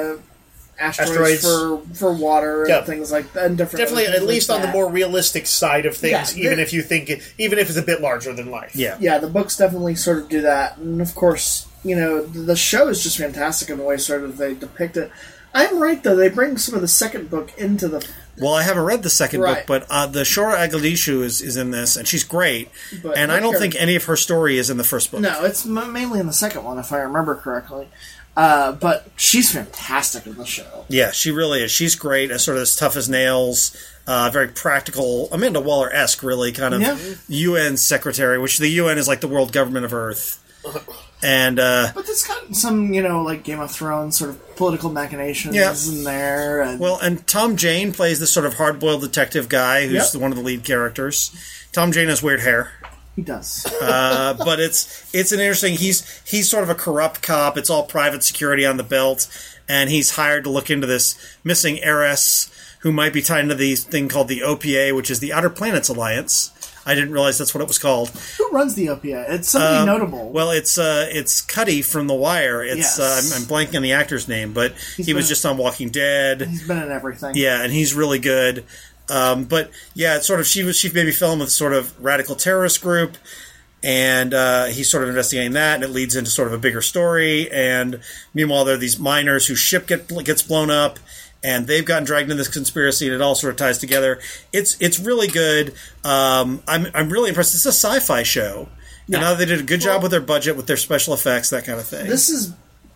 asteroids for water and things like that. And definitely, at least on the more realistic side of things. Even if it's a bit larger than life. Yeah. The books definitely sort of do that, and of course, the show is just fantastic in the way sort of they depict it. I'm right though; they bring some of the second book into the. Well, I haven't read the second book, but the Shora Agladishu is in this, and she's great. And I don't think any of her story is in the first book. No, it's mainly in the second one, if I remember correctly. But she's fantastic in the show. Yeah, she really is. She's great as sort of as tough as nails, very practical, Amanda Waller-esque, really, kind of UN secretary, which the UN is like the world government of Earth. And but it's got some, like Game of Thrones sort of political machinations in there. And Tom Jane plays this sort of hard-boiled detective guy who's one of the lead characters. Tom Jane has weird hair. He does. But it's an interesting... He's sort of a corrupt cop. It's all private security on the belt. And he's hired to look into this missing heiress who might be tied into the thing called the OPA, which is the Outer Planets Alliance. I didn't realize that's what it was called. Who runs the OPA? It's somebody notable. Well, it's Cuddy from The Wire. It's I'm blanking on the actor's name, but he was just on Walking Dead. He's been in everything. Yeah, and he's really good. But yeah, it's sort of she maybe fell in with sort of radical terrorist group, and he's sort of investigating that, and it leads into sort of a bigger story. And meanwhile, there are these miners whose ship gets blown up, and they've gotten dragged into this conspiracy, and it all sort of ties together. It's really good. I'm really impressed. It's a sci-fi show. Yeah. And now they did a good job with their budget, with their special effects, that kind of thing. This is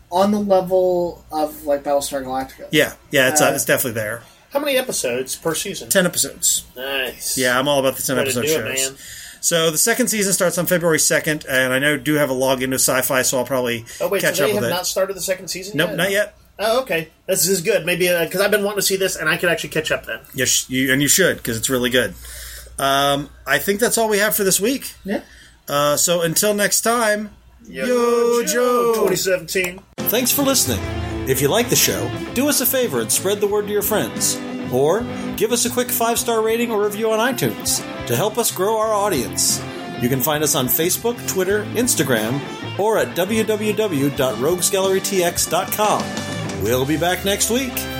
on the level of like Battlestar Galactica. Yeah, it's definitely there. How many episodes per season? 10 episodes. Nice. Yeah, I'm all about the 10-episode shows. Man. So the second season starts on February 2nd, and I know do have a login to Sci-Fi, so I'll probably catch up with it. So they have not started the second season yet? Nope, not yet. Oh, okay. This is good. Maybe, because I've been wanting to see this, and I could actually catch up then. Yes, you should, because it's really good. I think that's all we have for this week. Yeah. So until next time, Yo Joe 2017. Thanks for listening. If you like the show, do us a favor and spread the word to your friends. Or give us a quick 5-star rating or review on iTunes to help us grow our audience. You can find us on Facebook, Twitter, Instagram, or at www.roguesgallerytx.com. We'll be back next week.